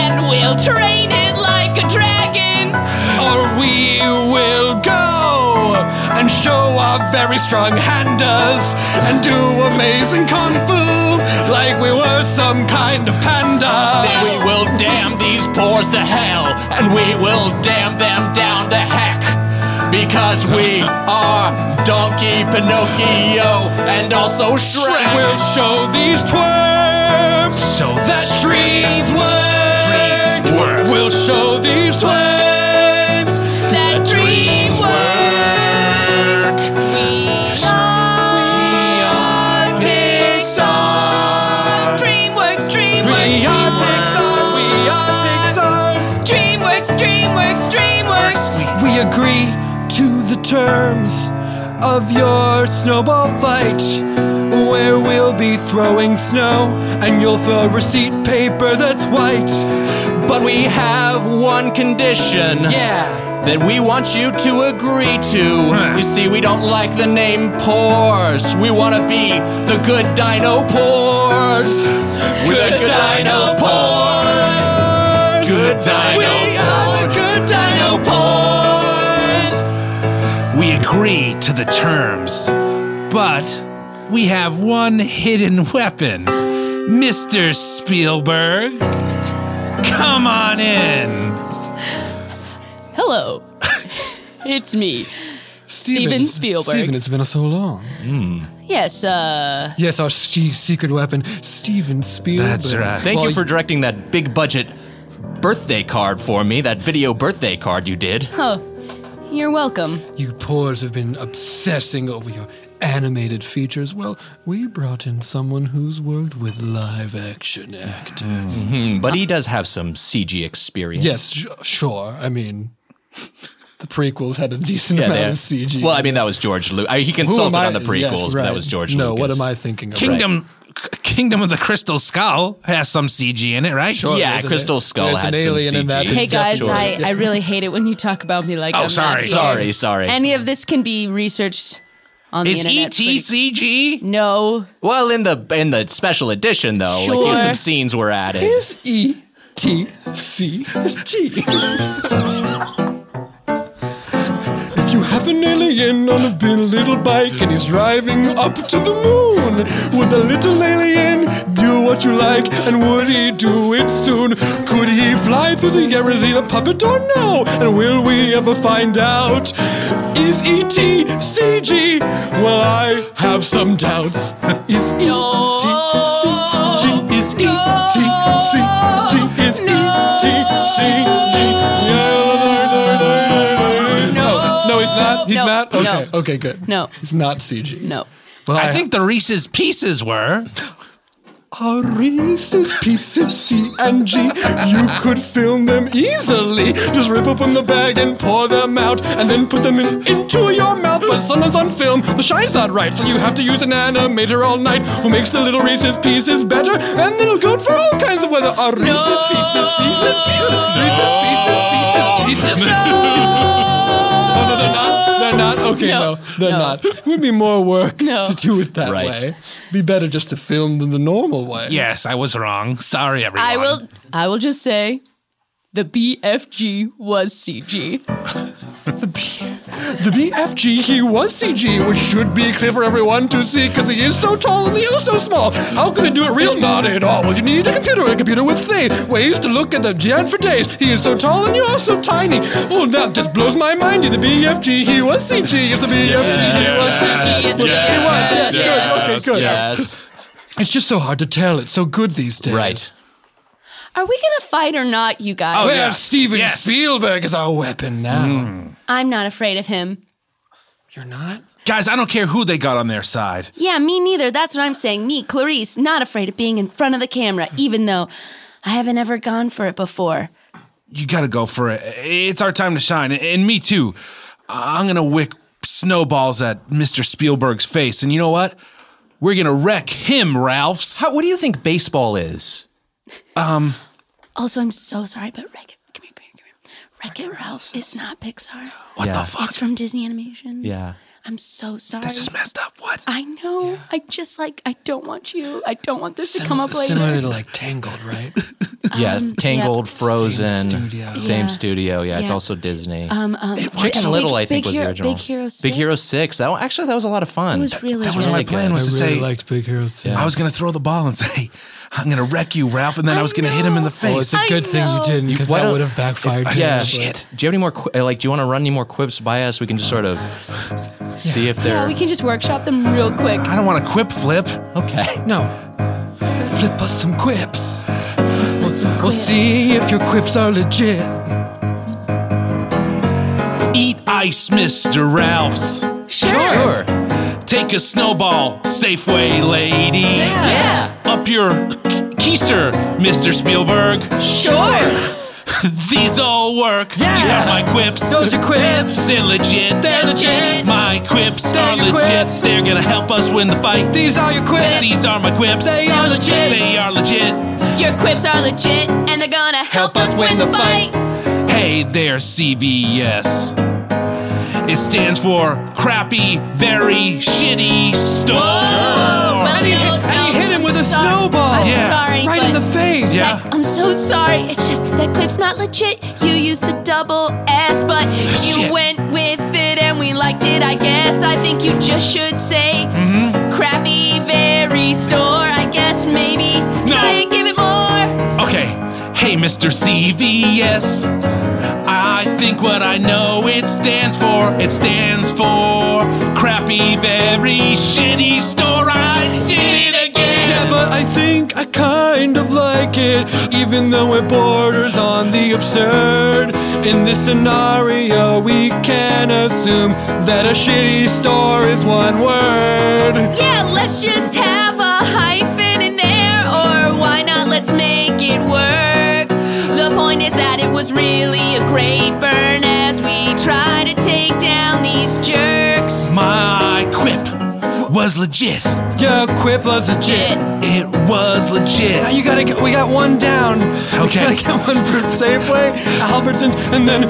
are very strong-handers and do amazing kung fu like we were some kind of panda. Then we will damn these pores to hell, and we will damn them down to heck. Because we are Donkey, Pinocchio, and also Shrek. We'll show these twerps that dreams work. We'll show these twerps that dreams work. We are Pixar. DreamWorks, DreamWorks. We are Pixar. We are Pixar. DreamWorks, DreamWorks, DreamWorks. We agree to the terms of your snowball fight, where we'll be throwing snow and you'll throw receipt paper that's white. But we have one condition. That we want you to agree to. You see, we don't like the name Pores. We want to be the good Dino Pores. Good Dino Pores. Good Dino We are the good Dino Pores. We agree to the terms, but we have one hidden weapon. Mr. Spielberg, come on in. Hello. It's me, Steven Spielberg. Steven, it's been so long. Yes, Yes, our secret weapon, Steven Spielberg. That's right. Thank you for directing that big budget birthday card for me, that video birthday card you did. Oh, you're welcome. You Pores have been obsessing over your animated features. Well, we brought in someone who's worked with live-action actors. But he does have some CG experience. Yes, sure. I mean, the prequels had a decent amount of CG. Well, I mean, that was George Lucas. He consulted on the prequels, Yes, but right. that was George No, Lucas. what am I thinking of? Kingdom of the Crystal Skull has some CG in it, right? Sure, Yeah, there's an- Crystal Skull there's had an some alien in that. CG. Hey guys, Definitely. I really hate it when you talk about me like I'm not here. Sorry. Any of this can be researched on the Is internet. E.T. CG? No. Well, in the special edition, though, Sure. like some scenes were added. Is E-T-C-G. If you have an alien on a little bike and he's driving up to the moon, would the little alien do what you like, and would he do it soon? Could he fly through the air? Is he a puppet or no? And will we ever find out? Is E.T. CG? Well, I have some doubts. Is E.T. CG? Is E.T. CG? Is E.T. CG? No, he's not. He's not? Okay, No. okay, good. No. He's not CG. No. Well, I think the Reese's Pieces were. A Reese's Pieces C and G. You could film them easily. Just rip open the bag and pour them out, and then put them into your mouth. But sometimes on film, the shine's not right, so you have to use an animator all night who makes the little Reese's Pieces better, and then it'll go for all kinds of weather. A Reese's Pieces, Reese's Jesus, Reese's Pieces, Jesus. Oh, no, they're not. They're not? Okay, no, they're not. It would be more work to do it that way. Be better just to film them the normal way. Yes, I was wrong. Sorry, everyone. I will just say the BFG was CG. The BFG, he was CG, which should be clear for everyone to see, because he is so tall and the other so small. How can they do it real? Not at all. Well, you need a computer with ways to look at the giant for days. He is so tall and you are so tiny. Oh, that just blows my mind. The BFG, he was CG. Yes, the BFG, he was CG. He was. Yes, good. Okay, good. Yes. It's just so hard to tell. It's so good these days. Right. Are we gonna fight or not, you guys? We have Steven Spielberg as our weapon now. I'm not afraid of him. You're not? Guys, I don't care who they got on their side. Yeah, me neither. That's what I'm saying. Me, Clarice, not afraid of being in front of the camera, even though I haven't ever gone for it before. You gotta go for it. It's our time to shine. And me too. I'm gonna wick snowballs at Mr. Spielberg's face. And you know what? We're gonna wreck him, Ralphs. What do you think baseball is? Also, I'm so sorry, but Wreck-It Ralph is not Pixar. What the fuck? It's from Disney Animation. Yeah. I'm so sorry. This is messed up. What? I know. Yeah. I don't want you. I don't want this to come up later. Similar to like Tangled, right? Tangled, Frozen, same Yeah. studio. Yeah, it's Yeah. also Disney. Chicken Chicken Little, I think, was the Hero, original. Big Hero 6. Big Hero 6. That was a lot of fun. It was really That was my good. plan, was to say, liked Big Hero 6. I was going to throw the ball and say, I'm going to wreck you, Ralph, and then I was going to hit him in the face. Oh, it's a good thing you didn't, because Why that don't- would have backfired. Yeah. Shit. Do you have any more? Do you want to run any more quips by us? We can just sort of see if they're. Yeah, we can just workshop them real quick. I don't want to quip flip. Okay. No. Flip us some quips. Some We'll see if your quips are legit. Eat ice, Mr. Ralph's. Sure. Take a snowball, Safeway lady. Yeah. Up your keister, Mr. Spielberg. Sure. These all work. These are my quips. Those are quips. They're legit. They're legit. My quips They're are your legit. quips. They're gonna help us win the fight. These are your quips. These are my quips. They are legit. They are legit. Your quips are legit, and they're gonna help us win the fight. Hey there, CVS. It stands for crappy, very shitty store. And he hit him with a snowball. I'm Yeah. sorry, Right but in the face. Yeah. I'm so sorry. It's just that quip's not legit. You used the double S, but you Shit. went with it and we liked it, I guess. I think you just should say crappy, very store. I guess maybe try and give it more. Okay. Hey, Mr. CVS. I think what I know it stands for. It stands for crappy, very shitty store. I did it again. Yeah, but I think I kind of like it, even though it borders on the absurd. In this scenario, we can assume that a shitty store is one word. Yeah, let's just have a hyphen in there, or why not let's make it work. The point is that it was really a great burn as we try to take down these jerks. My quip was legit. Yeah, quip was legit. It was legit. Now you gotta get, we got one down. Okay. We gotta get one for Safeway, Albertsons, and then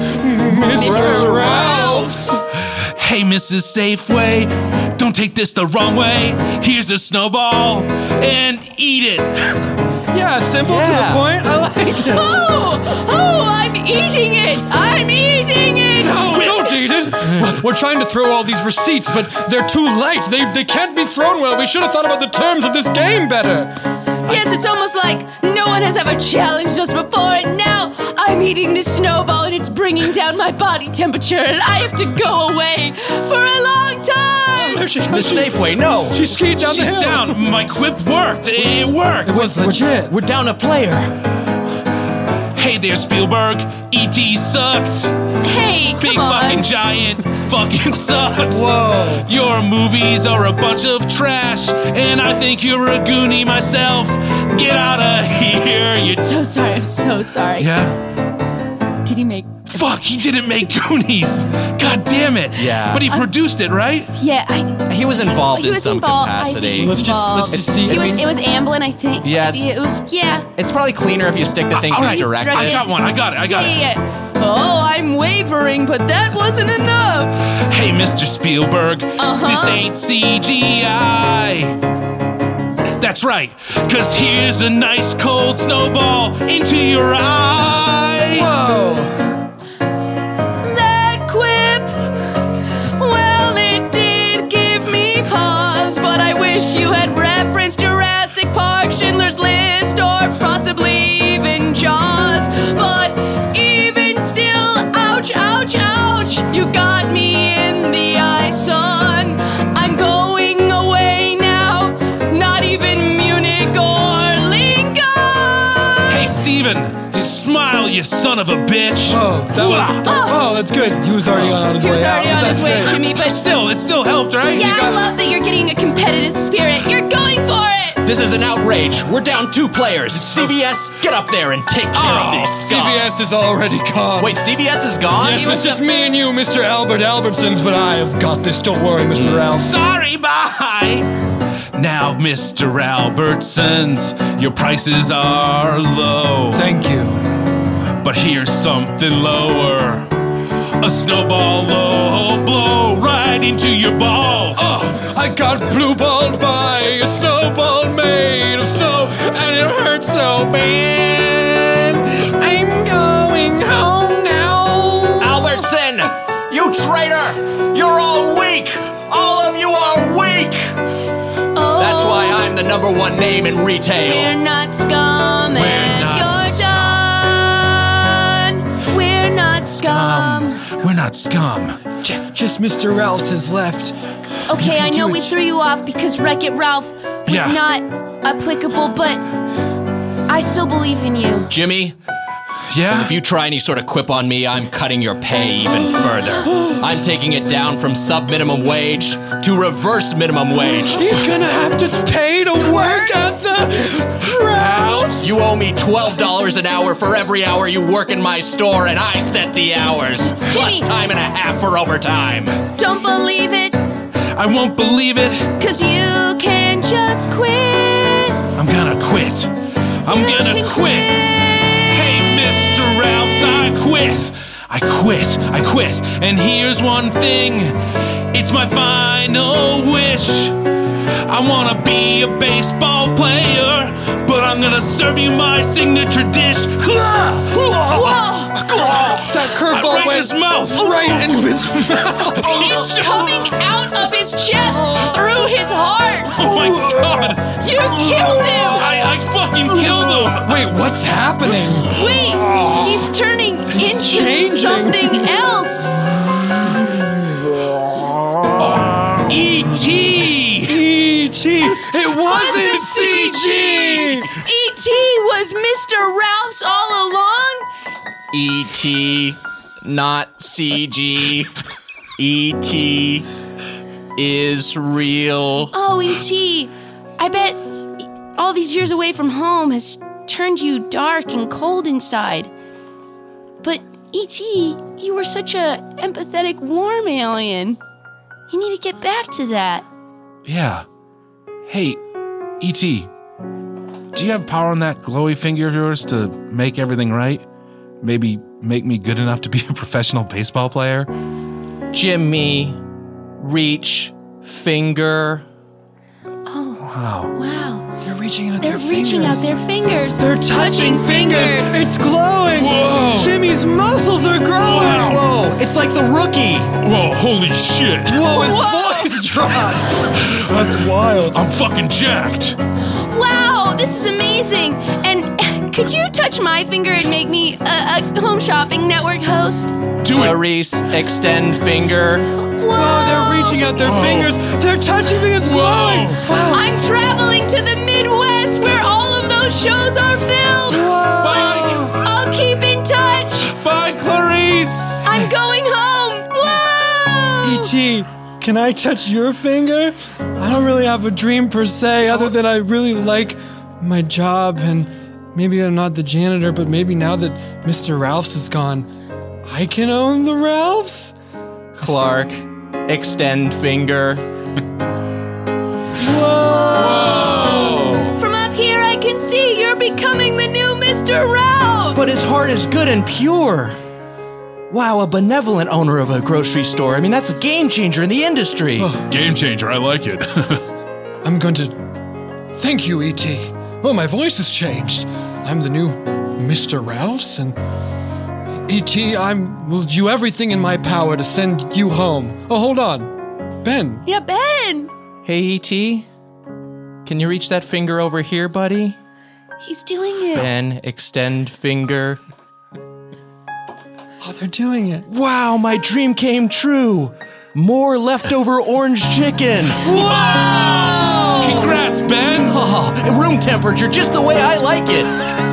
Mr. Ralph's. Hey, Mrs. Safeway, don't take this the wrong way. Here's a snowball and eat it. Yeah, simple to the point. I like it. Oh, I'm eating it. I'm eating it. No, don't eat it. We're trying to throw all these receipts, but they're too light. They can't be thrown well. We should have thought about the terms of this game better. Yes, it's almost like no one has ever challenged us before, and now I'm eating this snowball and it's bringing down my body temperature, and I have to go away for a long time. There she The goes. Safeway, no. She's skied down the She's hill. down. My quip worked. It worked. It was legit. We're down a player. Hey there, Spielberg. E.T. sucked. Hey, come Big on. fucking giant fucking sucks. Whoa. Your movies are a bunch of trash, and I think you're a goonie myself. Get out of here. You. So sorry. I'm so sorry. Yeah. Did he make? Fuck, he didn't make Goonies. God damn it. Yeah. But he produced it, right? Yeah, He was involved he in was some involved. I capacity. think he was involved. let's just see. It was Amblin, I think. Yeah, it's- It was. Yeah. It's probably cleaner if you stick to things All he's right, directed. I got one. I got it. Yeah. Oh, I'm wavering, but that wasn't enough. Hey, Mr. Spielberg. This ain't CGI. That's right, cause here's a nice cold snowball into your eye. Whoa. That quip, well, it did give me pause, but I wish you had referenced Jurassic Park, Schindler's List, or possibly even Jaws. But even still, ouch, ouch, ouch, you got me in the eye, son. I'm going away now, not even Munich or Lincoln. Hey, Steven, smile, you son of a bitch. That's good. He was already on his He way was out. already on That's his way, great. Jimmy, but Still, it still helped, right? yeah, I love that you're getting a competitive spirit. You're going for it. This is an outrage. We're down 2 players. CVS, get up there and take care of these scum. CVS is already gone. Wait, CVS is gone? Yes, it's just me and you, Mr. Albert Albertsons, but I have got this. Don't worry, Mr. Ralph. Sorry, bye. Now, Mr. Albertsons, your prices are low. Thank you. But here's something lower. A snowball low blow right into your balls. Oh, I got blue balled by a snowball made of snow, and it hurts so bad. going home now. Albertson, you traitor! You're all weak! All of you are weak! Oh, that's why I'm the #1 name in retail. We're not scum and you're done. We're not scum. We're not scum. Just Mr. Ralph's has left. Okay, I know we threw you off because Wreck-It Ralph was not applicable, but I still believe in you. Jimmy? Yeah? If you try any sort of quip on me, I'm cutting your pay even further. I'm taking it down from sub-minimum wage to reverse minimum wage. He's gonna have to pay to work at the Ralph's. You owe me $12 an hour for every hour you work in my store, and I set the hours. Jimmy. Plus time and a half for overtime. Don't believe it, I won't believe it. 'cause you can just quit. I'm gonna quit. I'm You gonna can quit. Hey, Mr. Ralphs, I quit. And here's one thing. It's my final wish. I wanna be a baseball player, but I'm gonna serve you my signature dish. That curveball right went in his mouth. Right into his mouth. It's coming out of his chest through his heart. Oh my God! You killed him. I fucking killed him. Wait, what's happening? Wait, he's turning into changing. something else. E.T. E.T. It wasn't CG. E.T. was Mr. Ralph's all along. E.T., not CG. E.T. is real. Oh, E.T., I bet all these years away from home has turned you dark and cold inside. But E.T., you were such a empathetic, warm alien. You need to get back to that. Yeah. Hey, E.T., do you have power on that glowy finger of yours to make everything right? Maybe make me good enough to be a professional baseball player? Jimmy, reach, finger. Oh. Wow. They're reaching out They're their reaching fingers. out their fingers. They're touching fingers. It's glowing. Whoa. Jimmy's muscles are growing. Wow. Whoa, it's like the rookie. Whoa, holy shit. Whoa, his Whoa. voice dropped. That's wild. I'm fucking jacked. Wow, this is amazing. And could you touch my finger and make me a Home Shopping Network host? Do it. Clarice, extend finger. Whoa, they're reaching out their fingers. They're touching me. It's glowing. I'm traveling to the Midwest where all of those shows are filmed. Whoa. I'll keep in touch. Bye, Clarice. I'm going home. Whoa! E.T., can I touch your finger? I don't really have a dream per se, other than I really like my job, and maybe I'm not the janitor, but maybe now that Mr. Ralph's is gone, I can own the Ralphs? Clark, extend finger. Whoa! From up here, I can see you're becoming the new Mr. Ralph. But his heart is good and pure. Wow, a benevolent owner of a grocery store. I mean, that's a game changer in the industry. Game changer, I like it. I'm going to thank you, E.T. Oh, my voice has changed. I'm the new Mr. Ralph's, and E.T., I will do everything in my power to send you home. Oh, hold on. Ben. Yeah, Ben. Hey, E.T., can you reach that finger over here, buddy? He's doing it. Ben, extend finger. Oh, they're doing it. Wow, my dream came true. More leftover orange chicken. Whoa! Congrats, Ben. Oh, room temperature, just the way I like it.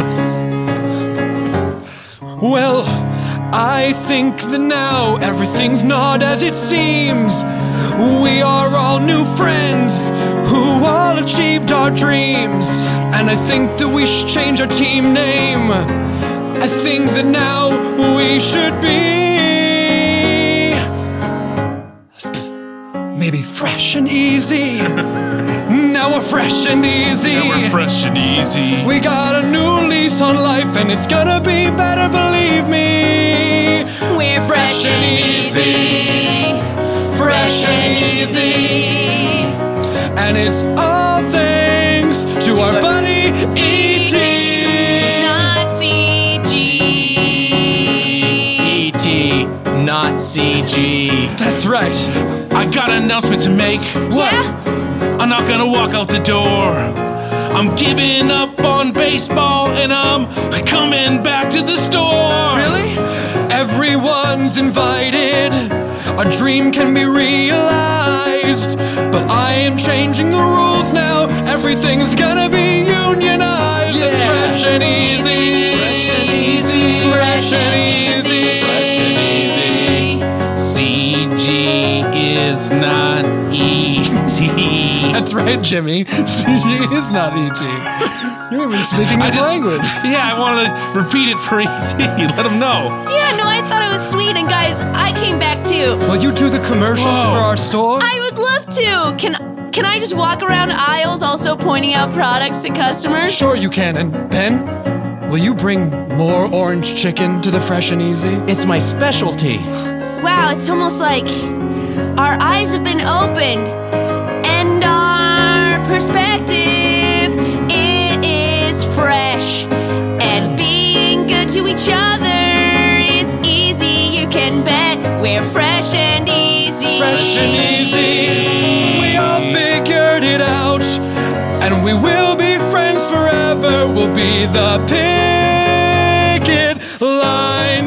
Well, I think that now everything's not as it seems. We are all new friends who all achieved our dreams. And I think that we should change our team name. I think that now we should be maybe fresh and easy. Now we're fresh and easy. Now we're fresh and easy. We got a new lease on life, and it's gonna be better, believe me. We're fresh and easy. Fresh and easy. And it's all thanks to our buddy E.T. It's not CG. C, not CG. That's right. I got an announcement to make. Yeah? I'm not gonna walk out the door. I'm giving up on baseball and I'm coming back to the store. Really? Everyone's invited. A dream can be realized. But I am changing the rules now. Everything's gonna be unionized. Yeah. Fresh and easy. Fresh and easy. Fresh and easy. Fresh and easy. CG is not E.T. That's right, Jimmy. CG is not E.T. You're even speaking his language. Yeah, I want to repeat it for E.T. Let him know. Yeah, no, I thought it was sweet. And guys, I came back too. Will you do the commercials for our store? I would love to. Can I just walk around aisles also pointing out products to customers? Sure you can. And Ben, will you bring more orange chicken to the Fresh and Easy? It's my specialty. Wow, it's almost like our eyes have been opened and our perspective, it is fresh. And being good to each other is easy, you can bet. We're fresh and easy. Fresh and easy. We all figured it out. And we will be friends forever. We'll be the picket line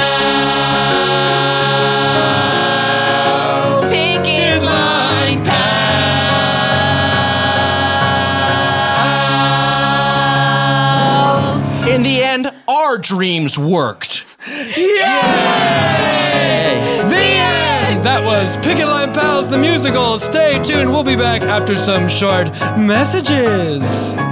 pals. Picket line pals. In the end, our dreams worked. Yay! The end! That was Picket Line Pals, the musical. Stay tuned. We'll be back after some short messages.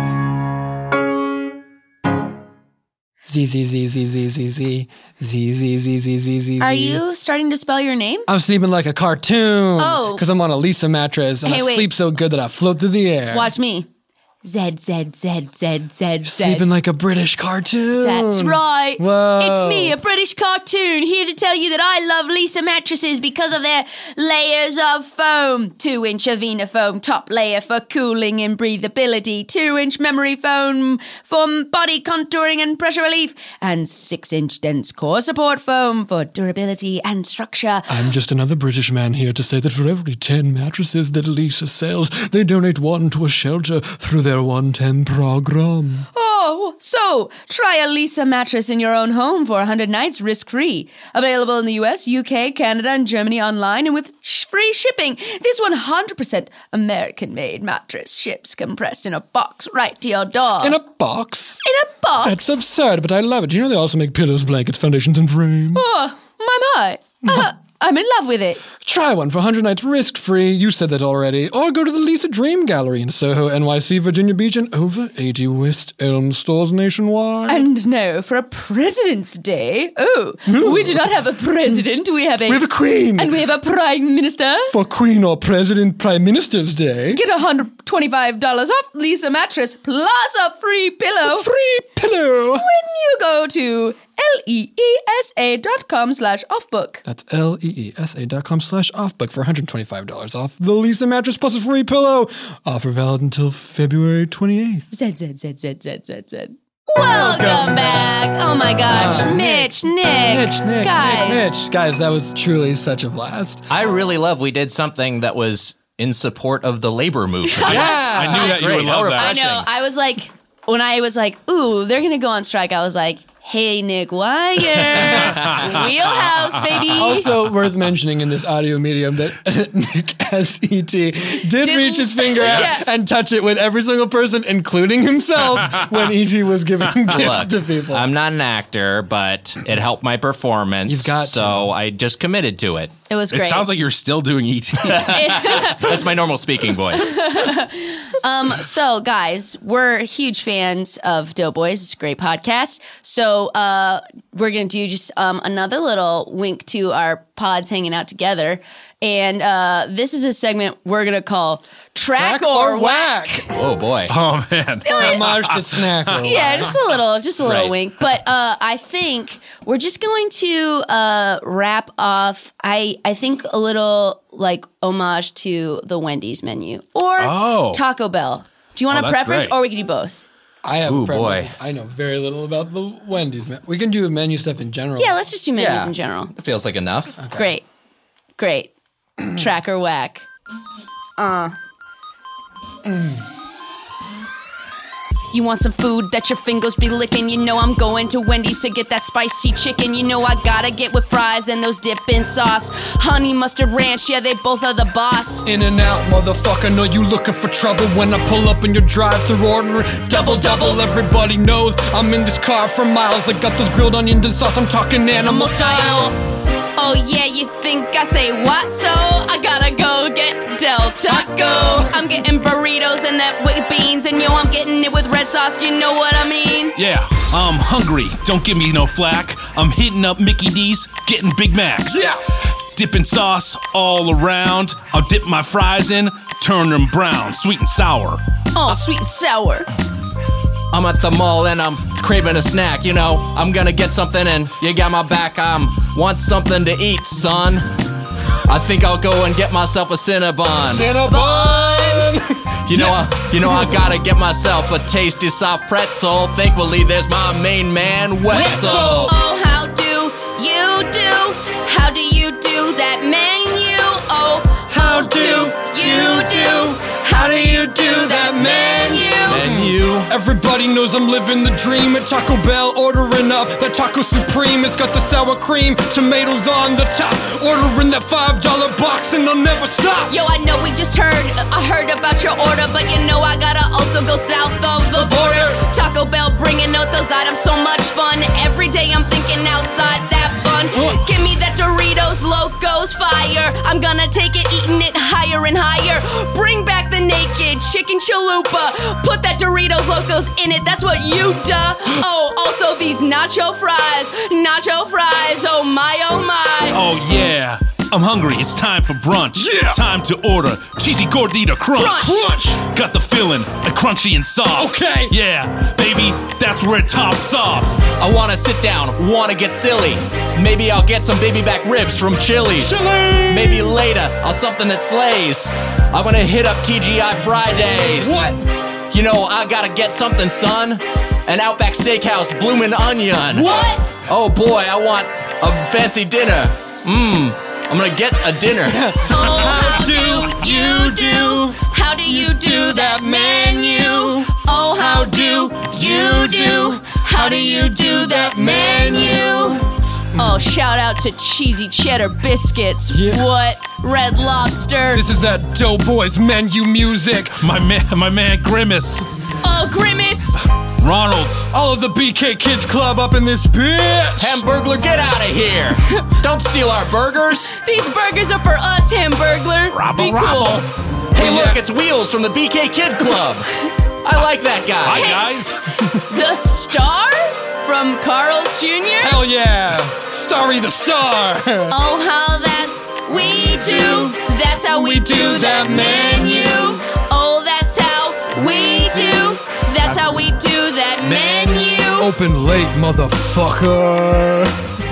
Z. Are you starting to spell your name? I'm sleeping like a cartoon. Oh. Because I'm on a Lisa mattress and Hey, I wait. sleep so good that I float through the air. Watch me. Z. Sleeping like a British cartoon. That's right. Whoa. It's me, a British cartoon, here to tell you that I love Lisa mattresses because of their layers of foam. 2-inch Avena foam top layer for cooling and breathability. 2-inch memory foam for body contouring and pressure relief. And 6-inch dense core support foam for durability and structure. I'm just another British man here to say that for every 10 mattresses that Lisa sells, they donate one to a shelter through their 110 program. Oh, so try a Lisa mattress in your own home for 100 nights risk-free. Available in the US, UK, Canada, and Germany online and with free shipping. This 100% American-made mattress ships compressed in a box right to your door. In a box? In a box? That's absurd, but I love it. Do you know they also make pillows, blankets, foundations, and frames? Oh, my. I'm in love with it. Try one for 100 nights risk-free. You said that already. Or go to the Lisa Dream Gallery in Soho, NYC, Virginia Beach, and over 80 West Elm stores nationwide. And no, for a President's Day. Oh, we do not have a president. We have a queen. And we have a prime minister. For Queen or President Prime Minister's Day. Get $125 off Lisa mattress plus a free pillow. A free pillow. When you go to leesa.com/offbook. That's leesa.com/offbook for $125 off the Lisa mattress plus a free pillow. Offer valid until February 28th. Z. Welcome back. Oh my gosh. Mitch, Nick. Guys. Guys, that was truly such a blast. I really love we did something that was in support of the labor movement. Yeah. I knew that you would love that. I know. I was like, when I was like, ooh, they're going to go on strike, I was like, hey, Nick Weiger. Wheelhouse, baby. Also worth mentioning in this audio medium that Nick S.E.T. did reach his finger out and touch it with every single person, including himself, when E.T. was giving gifts to people. I'm not an actor, but it helped my performance. You've got so I just committed to it. It was great. It sounds like you're still doing E.T. That's my normal speaking voice. So, guys, we're huge fans of Doughboys. It's a great podcast. So we're going to do just another little wink to our pods hanging out together. And this is a segment we're going to call Track or Whack. Oh, boy. Oh, man. Homage to Snack or Yeah, Whack. just a little wink. But I think we're just going to wrap off, I think, a little like homage to the Wendy's menu or Taco Bell. Do you want a that's preference great. or we can do both? I have preferences. I know very little about the Wendy's. We can do menu stuff in general. Yeah, let's just do menus in general. It feels like enough. Okay. Great. Track or whack. You want some food that your fingers be licking? You know I'm going to Wendy's to get that spicy chicken. You know I gotta get with fries and those dipping sauce. Honey mustard ranch, yeah, they both are the boss. In and out, motherfucker, know you looking for trouble when I pull up in your drive-thru ordering double. Everybody knows I'm in this car for miles. I got those grilled onions and sauce, I'm talking animal style. Oh yeah, you think I say what? So I gotta go get Del Taco. I'm getting burritos and that with beans, and yo, I'm getting it with red sauce. You know what I mean? Yeah, I'm hungry. Don't give me no flack. I'm hitting up Mickey D's, getting Big Macs. Yeah. Dipping sauce all around. I'll dip my fries in, turn them brown, sweet and sour. Oh, sweet and sour. I'm at the mall and I'm craving a snack, you know. I'm gonna get something and you got my back. Want something to eat, son. I think I'll go and get myself a Cinnabon. You know I gotta get myself a tasty soft pretzel. Thankfully there's my main man, Wetzel. Oh, how do you do? How do you do that menu? Oh, how do you do? How do you do that menu? Everybody knows I'm living the dream at Taco Bell, ordering up that Taco Supreme. It's got the sour cream, tomatoes on the top. Ordering that $5 box and I'll never stop. Yo, I know I heard about your order, but you know I gotta also go south of the border. Taco Bell bringing out those items, so much fun. Every day I'm thinking outside that bun. Give me that Doritos Locos Fire. I'm gonna take it, eating it higher and higher. Bring back the naked chicken chalupa. Put that Doritos Locos in it, that's what you do. Oh, also these nacho fries, oh my, oh my. Oh yeah, I'm hungry, it's time for brunch. Yeah. Time to order cheesy gordita crunch. Got the filling, crunchy and soft. Okay. Yeah, baby, that's where it tops off. I wanna sit down, wanna get silly. Maybe I'll get some baby back ribs from Chili's. Maybe later, I'll something that slays. I'm gonna hit up TGI Fridays. What? You know, I gotta get something, son. An Outback Steakhouse bloomin' onion. What? Oh boy, I want a fancy dinner. I'm gonna get a dinner. Oh, how do you do? How do you do that menu? Oh, how do you do? How do you do that menu? Oh, shout out to cheesy cheddar biscuits. Yeah. What? Red Lobster. This is that Doughboys menu music. My man Grimace. Oh, Grimace. Ronald. All of the BK Kids Club up in this bitch. Hamburglar, get out of here. Don't steal our burgers. These burgers are for us, Hamburglar. Be cool. Hey, look, it's Wheels from the BK Kid Club. I like that guy. Hi, guys. The Star? From Carl's Jr.? Hell yeah! Starry the Star! Oh, how that we do. That's how we do that menu. Oh, that's how we do. That's how we do that menu. Open late, motherfucker.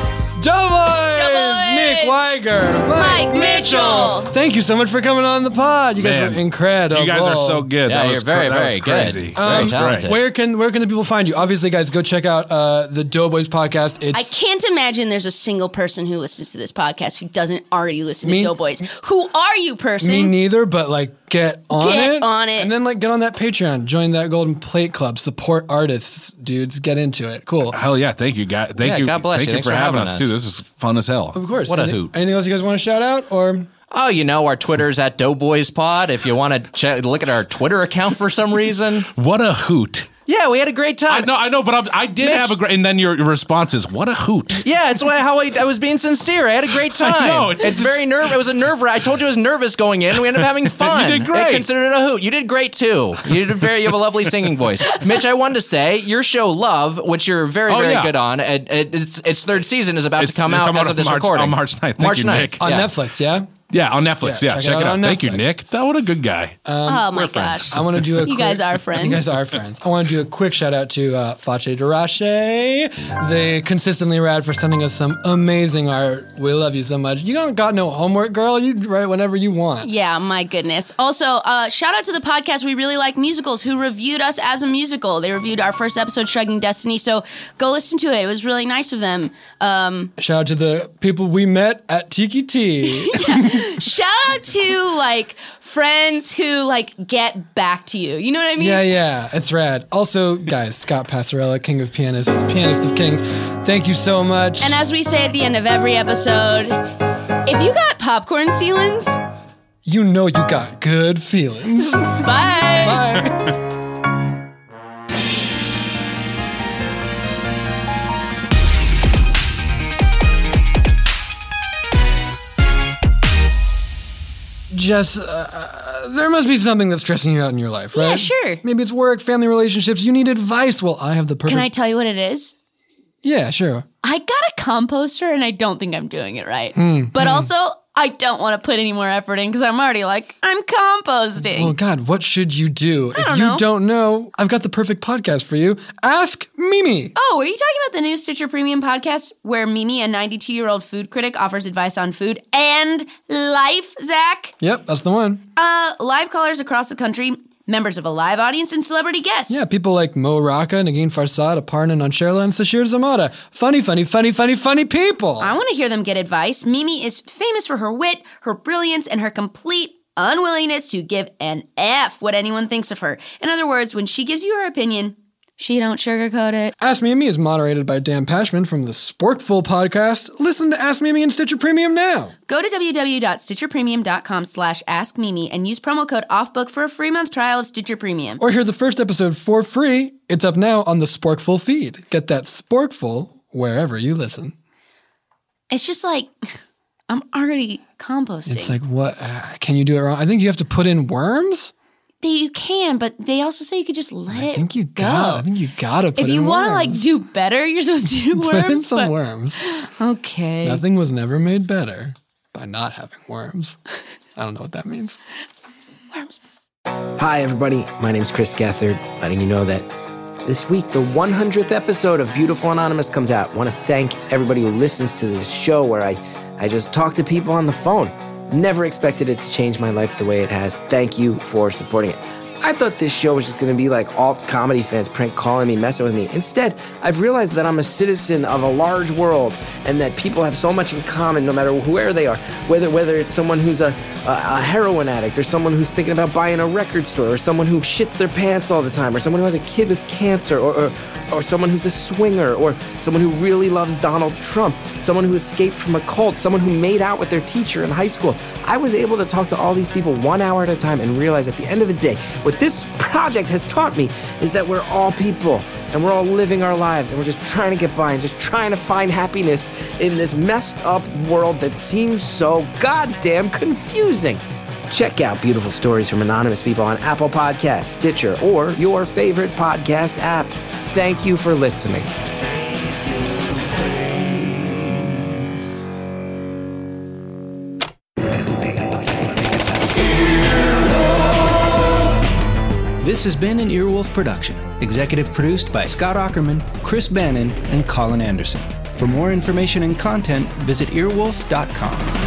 Doughboys! Nick Weiger, Mike Mitchell. Thank you so much for coming on the pod. You guys were incredible. You guys are so good. Yeah, that you're was very, that was very crazy. good. Very talented. Where can the people find you? Obviously, guys, go check out the Doughboys podcast. I can't imagine there's a single person who listens to this podcast who doesn't already listen to Doughboys. Who are you, person? Me neither, but get on it. And then get on that Patreon. Join that Golden Plate Club. Support artists, dudes. Get into it. Cool. Hell yeah. Thank you, guys. Thank you. God bless you. Thank you for having us, too. This is fun as hell. Of course. What a hoot. Anything else you guys want to shout out? Or... Oh, you know, our Twitter's at DoughboysPod. If you want to look at our Twitter account for some reason. What a hoot. Yeah, we had a great time. I know, but I did have a great... And then your response is, what a hoot. Yeah, it's how I was being sincere. I had a great time. I know. It's very nerve. It was a nerve. I told you I was nervous going in. We ended up having fun. You did great. I considered it a hoot. You did great, too. You have a lovely singing voice. Mitch, I wanted to say, your show, Love, which you're very, very good on, its third season is about to come out as of this recording. On March 9th. March 9th. On Netflix, yeah? Yeah, on Netflix. Yeah, check it out. Thank you, Nick. What a good guy. Oh my gosh. I want to do a You guys are friends. You guys are friends. I want to do a quick shout out to Fache Darache. They consistently rad for sending us some amazing art. We love you so much. You don't got no homework, girl. You write whenever you want. Yeah, my goodness. Also, shout out to the podcast We Really Like Musicals who reviewed us as a musical. They reviewed our first episode, Shrugging Destiny, so go listen to it. It was really nice of them. Shout out to the people we met at Tiki T. Shout out to, like, friends who, like, get back to you. You know what I mean? Yeah. It's rad. Also, guys, Scott Passarella, King of Pianists, Pianist of Kings, thank you so much. And as we say at the end of every episode, if you got popcorn ceilings, you know you got good feelings. Bye. Bye. Jess, there must be something that's stressing you out in your life, right? Yeah, sure. Maybe it's work, family relationships. You need advice. Well, I have the perfect... Can I tell you what it is? Yeah, sure. I got a composter and I don't think I'm doing it right. But also, I don't want to put any more effort in because I'm already like, I'm composting. Well, God, what should you do? If you don't know, I've got the perfect podcast for you. Ask Mimi. Oh, are you talking about the new Stitcher Premium podcast where Mimi, a 92-year-old food critic, offers advice on food and life, Zach? Yep, that's the one. Live callers across the country, members of a live audience, and celebrity guests. Yeah, people like Mo Rocca, Nagin Farsad, Aparna Nancherla, and Sashir Zamata. Funny people. I want to hear them get advice. Mimi is famous for her wit, her brilliance, and her complete unwillingness to give an F what anyone thinks of her. In other words, when she gives you her opinion, she don't sugarcoat it. Ask Mimi is moderated by Dan Pashman from the Sporkful podcast. Listen to Ask Mimi in Stitcher Premium now. Go to www.stitcherpremium.com/askmimi and use promo code OFFBOOK for a free month trial of Stitcher Premium. Or hear the first episode for free. It's up now on the Sporkful feed. Get that Sporkful wherever you listen. It's just like, I'm already composting. It's like, what? Can you do it wrong? I think you have to put in worms? You can, but they also say you could just let it go. I think you gotta put in worms. If you want to, like, do better, you're supposed to do worms. Put in some worms. Okay. Nothing was never made better by not having worms. I don't know what that means. Worms. Hi, everybody. My name's Chris Gethard, letting you know that this week, the 100th episode of Beautiful Anonymous comes out. I want to thank everybody who listens to this show where I just talk to people on the phone. Never expected it to change my life the way it has. Thank you for supporting it. I thought this show was just going to be like alt comedy fans prank calling me, messing with me. Instead, I've realized that I'm a citizen of a large world and that people have so much in common no matter where they are. Whether it's someone who's a heroin addict or someone who's thinking about buying a record store or someone who shits their pants all the time or someone who has a kid with cancer or someone who's a swinger or someone who really loves Donald Trump, someone who escaped from a cult, someone who made out with their teacher in high school. I was able to talk to all these people 1 hour at a time and realize at the end of the day, what this project has taught me is that we're all people and we're all living our lives and we're just trying to get by and just trying to find happiness in this messed up world that seems so goddamn confusing. Check out Beautiful Stories from Anonymous People on Apple Podcasts, Stitcher, or your favorite podcast app. Thank you for listening. This has been an Earwolf production, executive produced by Scott Aukerman, Chris Bannon, and Colin Anderson. For more information and content, visit earwolf.com.